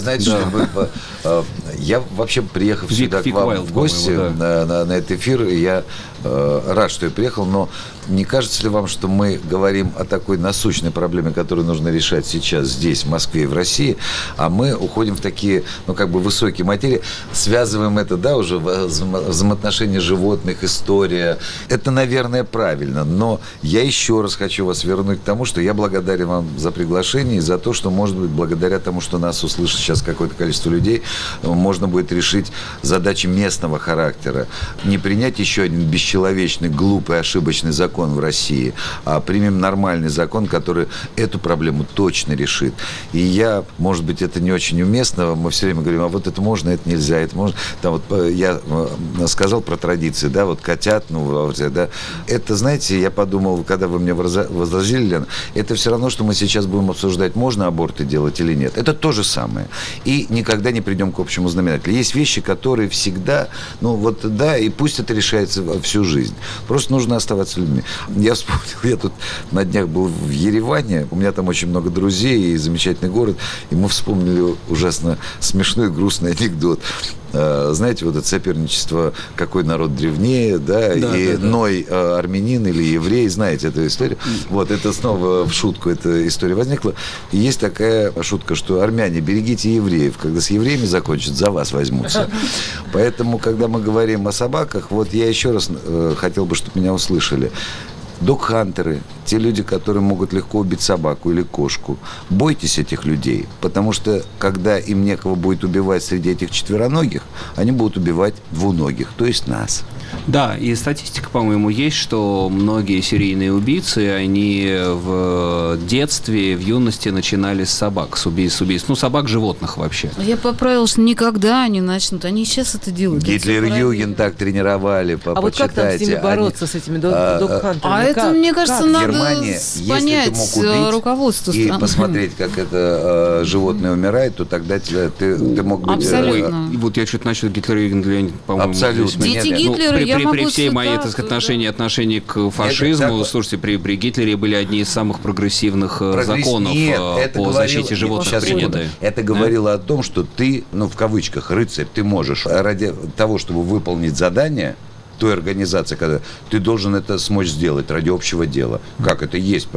Я вообще, приехав сюда к вам в гости на этот эфир, я рад, что я приехал, но не кажется ли вам, что мы говорим о такой насущной проблеме, которую нужно решать сейчас здесь, в Москве и в России, а мы уходим в такие, высокие материи, связываем это, уже взаимоотношения животных, история. Это, наверное, правильно, но я еще раз хочу вас вернуть к тому, что я благодарен вам за приглашение и за то, что, может быть, благодаря тому, что нас услышит сейчас какое-то количество людей, можно будет решить задачи местного характера. Не принять еще один бесчеловечный, глупый, ошибочный закон в России, а примем нормальный закон, который эту проблему точно решит. И может быть, это не очень уместно, мы все время говорим, а вот это можно, это нельзя, это можно. Я сказал про традиции, котят, это, знаете, я подумал, когда вы мне возразили, Лена, это все равно, что мы сейчас будем обсуждать, можно аборты делать или нет. Это то же самое. И никогда не придем к общему знаменателю. Есть вещи, которые всегда, и пусть это решается всю жизнь. Просто нужно оставаться людьми. Я вспомнил, я тут на днях был в Ереване, у меня там очень много друзей и замечательный город, и мы вспомнили ужасно смешной, грустный анекдот. Знаете, это соперничество, какой народ древнее, Ной армянин или еврей, знаете эту историю. Это снова в шутку эта история возникла. И есть такая шутка, что армяне, берегите евреев, когда с евреями закончат, за вас возьмутся. Поэтому, когда мы говорим о собаках, я еще раз хотел бы, чтобы меня услышали. Догхантеры, те люди, которые могут легко убить собаку или кошку, бойтесь этих людей, потому что, когда им некого будет убивать среди этих четвероногих, они будут убивать двуногих, то есть нас. Да, и статистика, по-моему, есть, что многие серийные убийцы, они в детстве, в юности начинали с собак, с убийств. Собак, животных вообще. Я поправила, что никогда они начнут, они сейчас это делают. Гитлер-Юген так тренировали, А вот как там с ними бороться, с этими догхантерами? Это, мне кажется, надо Германия, понять если ты мог убить руководство и страны. посмотреть, как это животное умирает, то тогда ты мог быть... Абсолютно. Я что-то начал Гитлер-Юген, по-моему... Абсолютно. Дети Гитлера, я могу при всей моей отношении к фашизму, слушайте, при Гитлере были одни из самых прогрессивных законов по защите животных приняты. Это говорило о том, что ты, в кавычках, рыцарь, ты можешь ради того, чтобы выполнить задание той организации, когда ты должен это смочь сделать ради общего дела. Как это есть?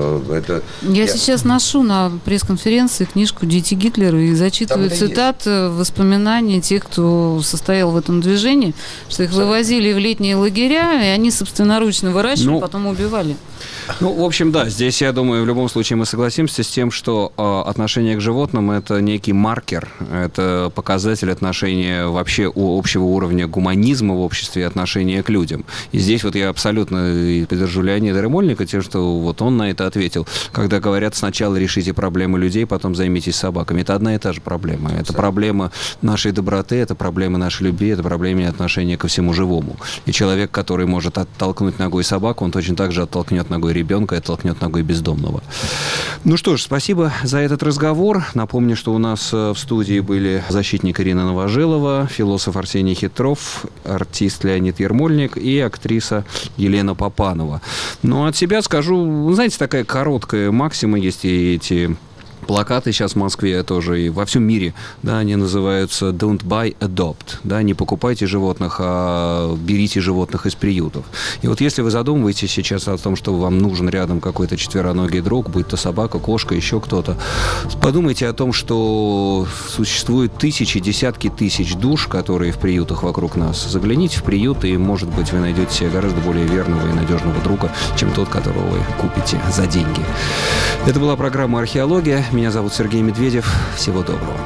Я сейчас ношу на пресс-конференции книжку «Дети Гитлера» и зачитываю цитаты, воспоминания тех, кто состоял в этом движении, что их вывозили в летние лагеря, и они собственноручно выращивали, потом убивали. В общем, да, здесь, я думаю, в любом случае мы согласимся с тем, что отношение к животным – это некий маркер, это показатель отношения вообще общего уровня гуманизма в обществе и отношения к людям. И здесь я абсолютно поддержу Леонида Ремольника тем, что он на это ответил. Когда говорят, сначала решите проблемы людей, потом займитесь собаками. Это одна и та же проблема. Это проблема нашей доброты, это проблема нашей любви, это проблема отношения ко всему живому. И человек, который может оттолкнуть ногой собаку, он точно так же оттолкнет ногой ребенка и оттолкнет ногой бездомного. Ну что ж, спасибо за этот разговор. Напомню, что у нас в студии были защитник Ирина Новожилова, философ Арсений Хитров, артист Леонид Ермольник и актриса Елена Попанова. От себя скажу, знаете, такая короткая максима есть, и эти Плакаты сейчас в Москве тоже и во всем мире, да, они называются «Don't buy, adopt», да, не покупайте животных, а берите животных из приютов. И вот если вы задумываетесь сейчас о том, что вам нужен рядом какой-то четвероногий друг, будь то собака, кошка, еще кто-то, подумайте о том, что существует тысячи, десятки тысяч душ, которые в приютах вокруг нас. Загляните в приют, и, может быть, вы найдете себе гораздо более верного и надежного друга, чем тот, которого вы купите за деньги. Это была программа «Археология». Меня зовут Сергей Медведев. Всего доброго.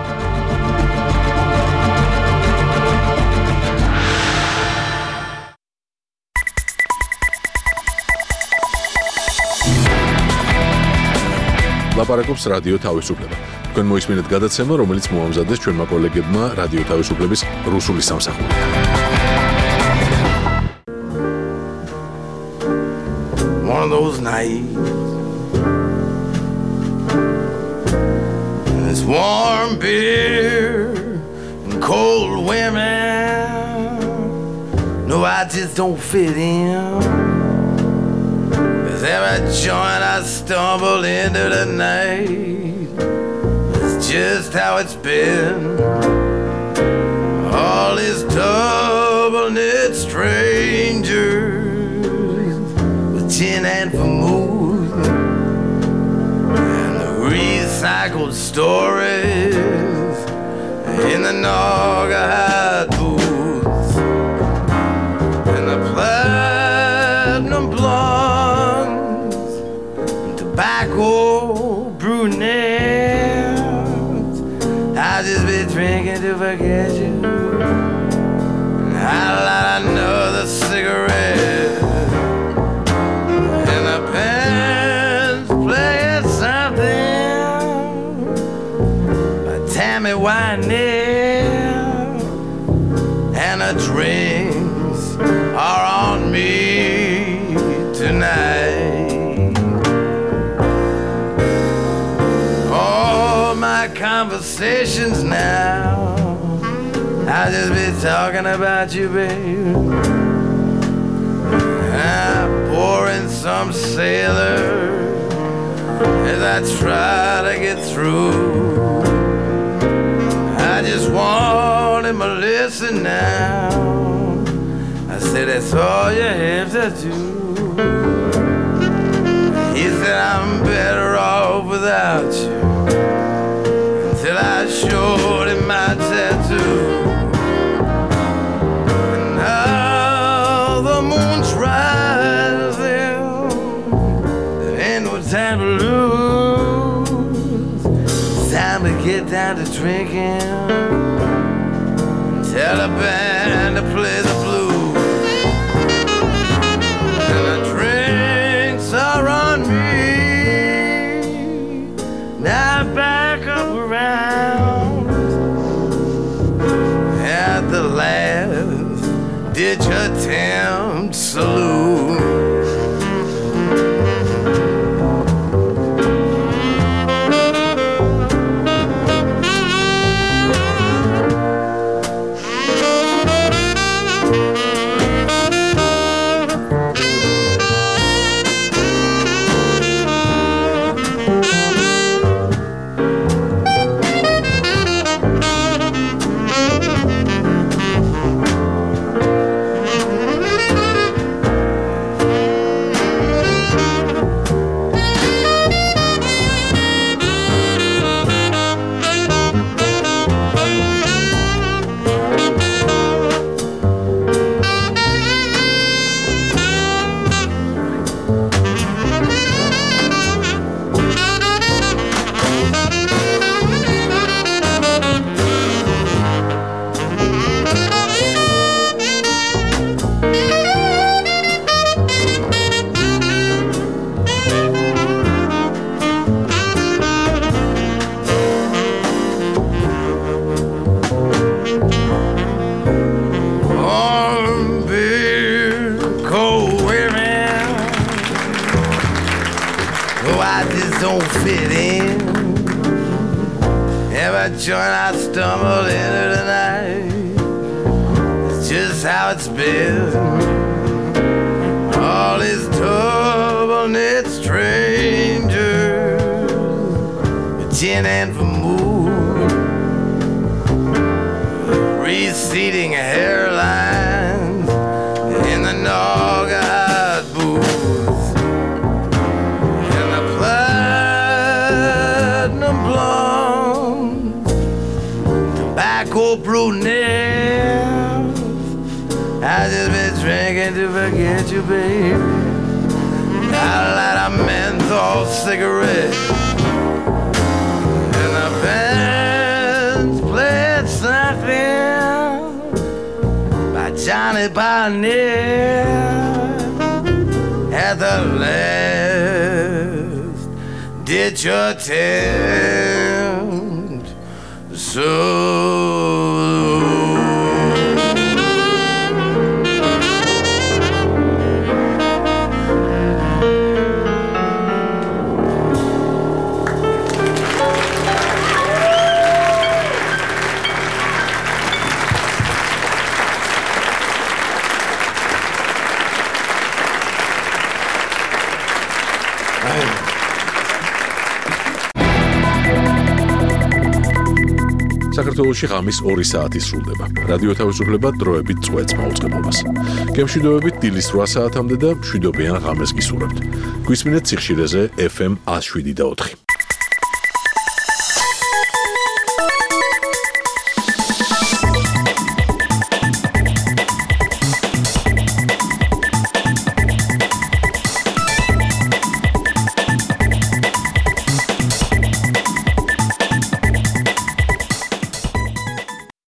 ლაპარაკობს რადიო თავისუფლება. თქვენ მოისმინეთ გადაცემა, რომელიც მოამზადეს ჩვენმა კოლეგებმა რადიო თავისუფლების რუსული სამსახურიდან. One of those nights, it's warm beer and cold women. No, I just don't fit in. Every joint I stumble into tonight, it's just how it's been. All these double-knit strangers with gin and vermouth, and the recycled stories in the Naugahyde booths, and the platinum blondes, tobacco brunettes. I'll just be drinking to forget you. I'll light another cigarette, and the band's playing something by Tammy Wynette, and the drinks are on me tonight. Conversations now, I'll just be talking about you, babe. I'm pouring some sailor as I try to get through. I just want him to listen now. I said, that's all you have to do. He said, I'm better off without you. Till I showed him my tattoo. And now the moon's rising, there ain't no time to lose. It's time to get down to drinking, tell the band to play the blues. And the drinks are on me. Now back up around at the last ditch attempt saloon. Joint I stumbled into tonight, it's just how it's been. All these double-knit strangers gin and vermouth, receding hairlines in the Noggard booth, and the platinum blonde, tobacco brunettes. I just been drinking to forget you, baby. I light a menthol cigarette, and the band's played something by Johnny Barnett at the last ditch attempt. So საქართველოში ღამის 2 საათი სრულდება. რადიო თავისუფლება დროებით წვეთს მაუწყებლობას. გემშვიდობებით დილის 8 საათამდე და მშვიდობიან ღამეს გისურვებთ. გვისმინეთ სიხშირეზე FM 107.4.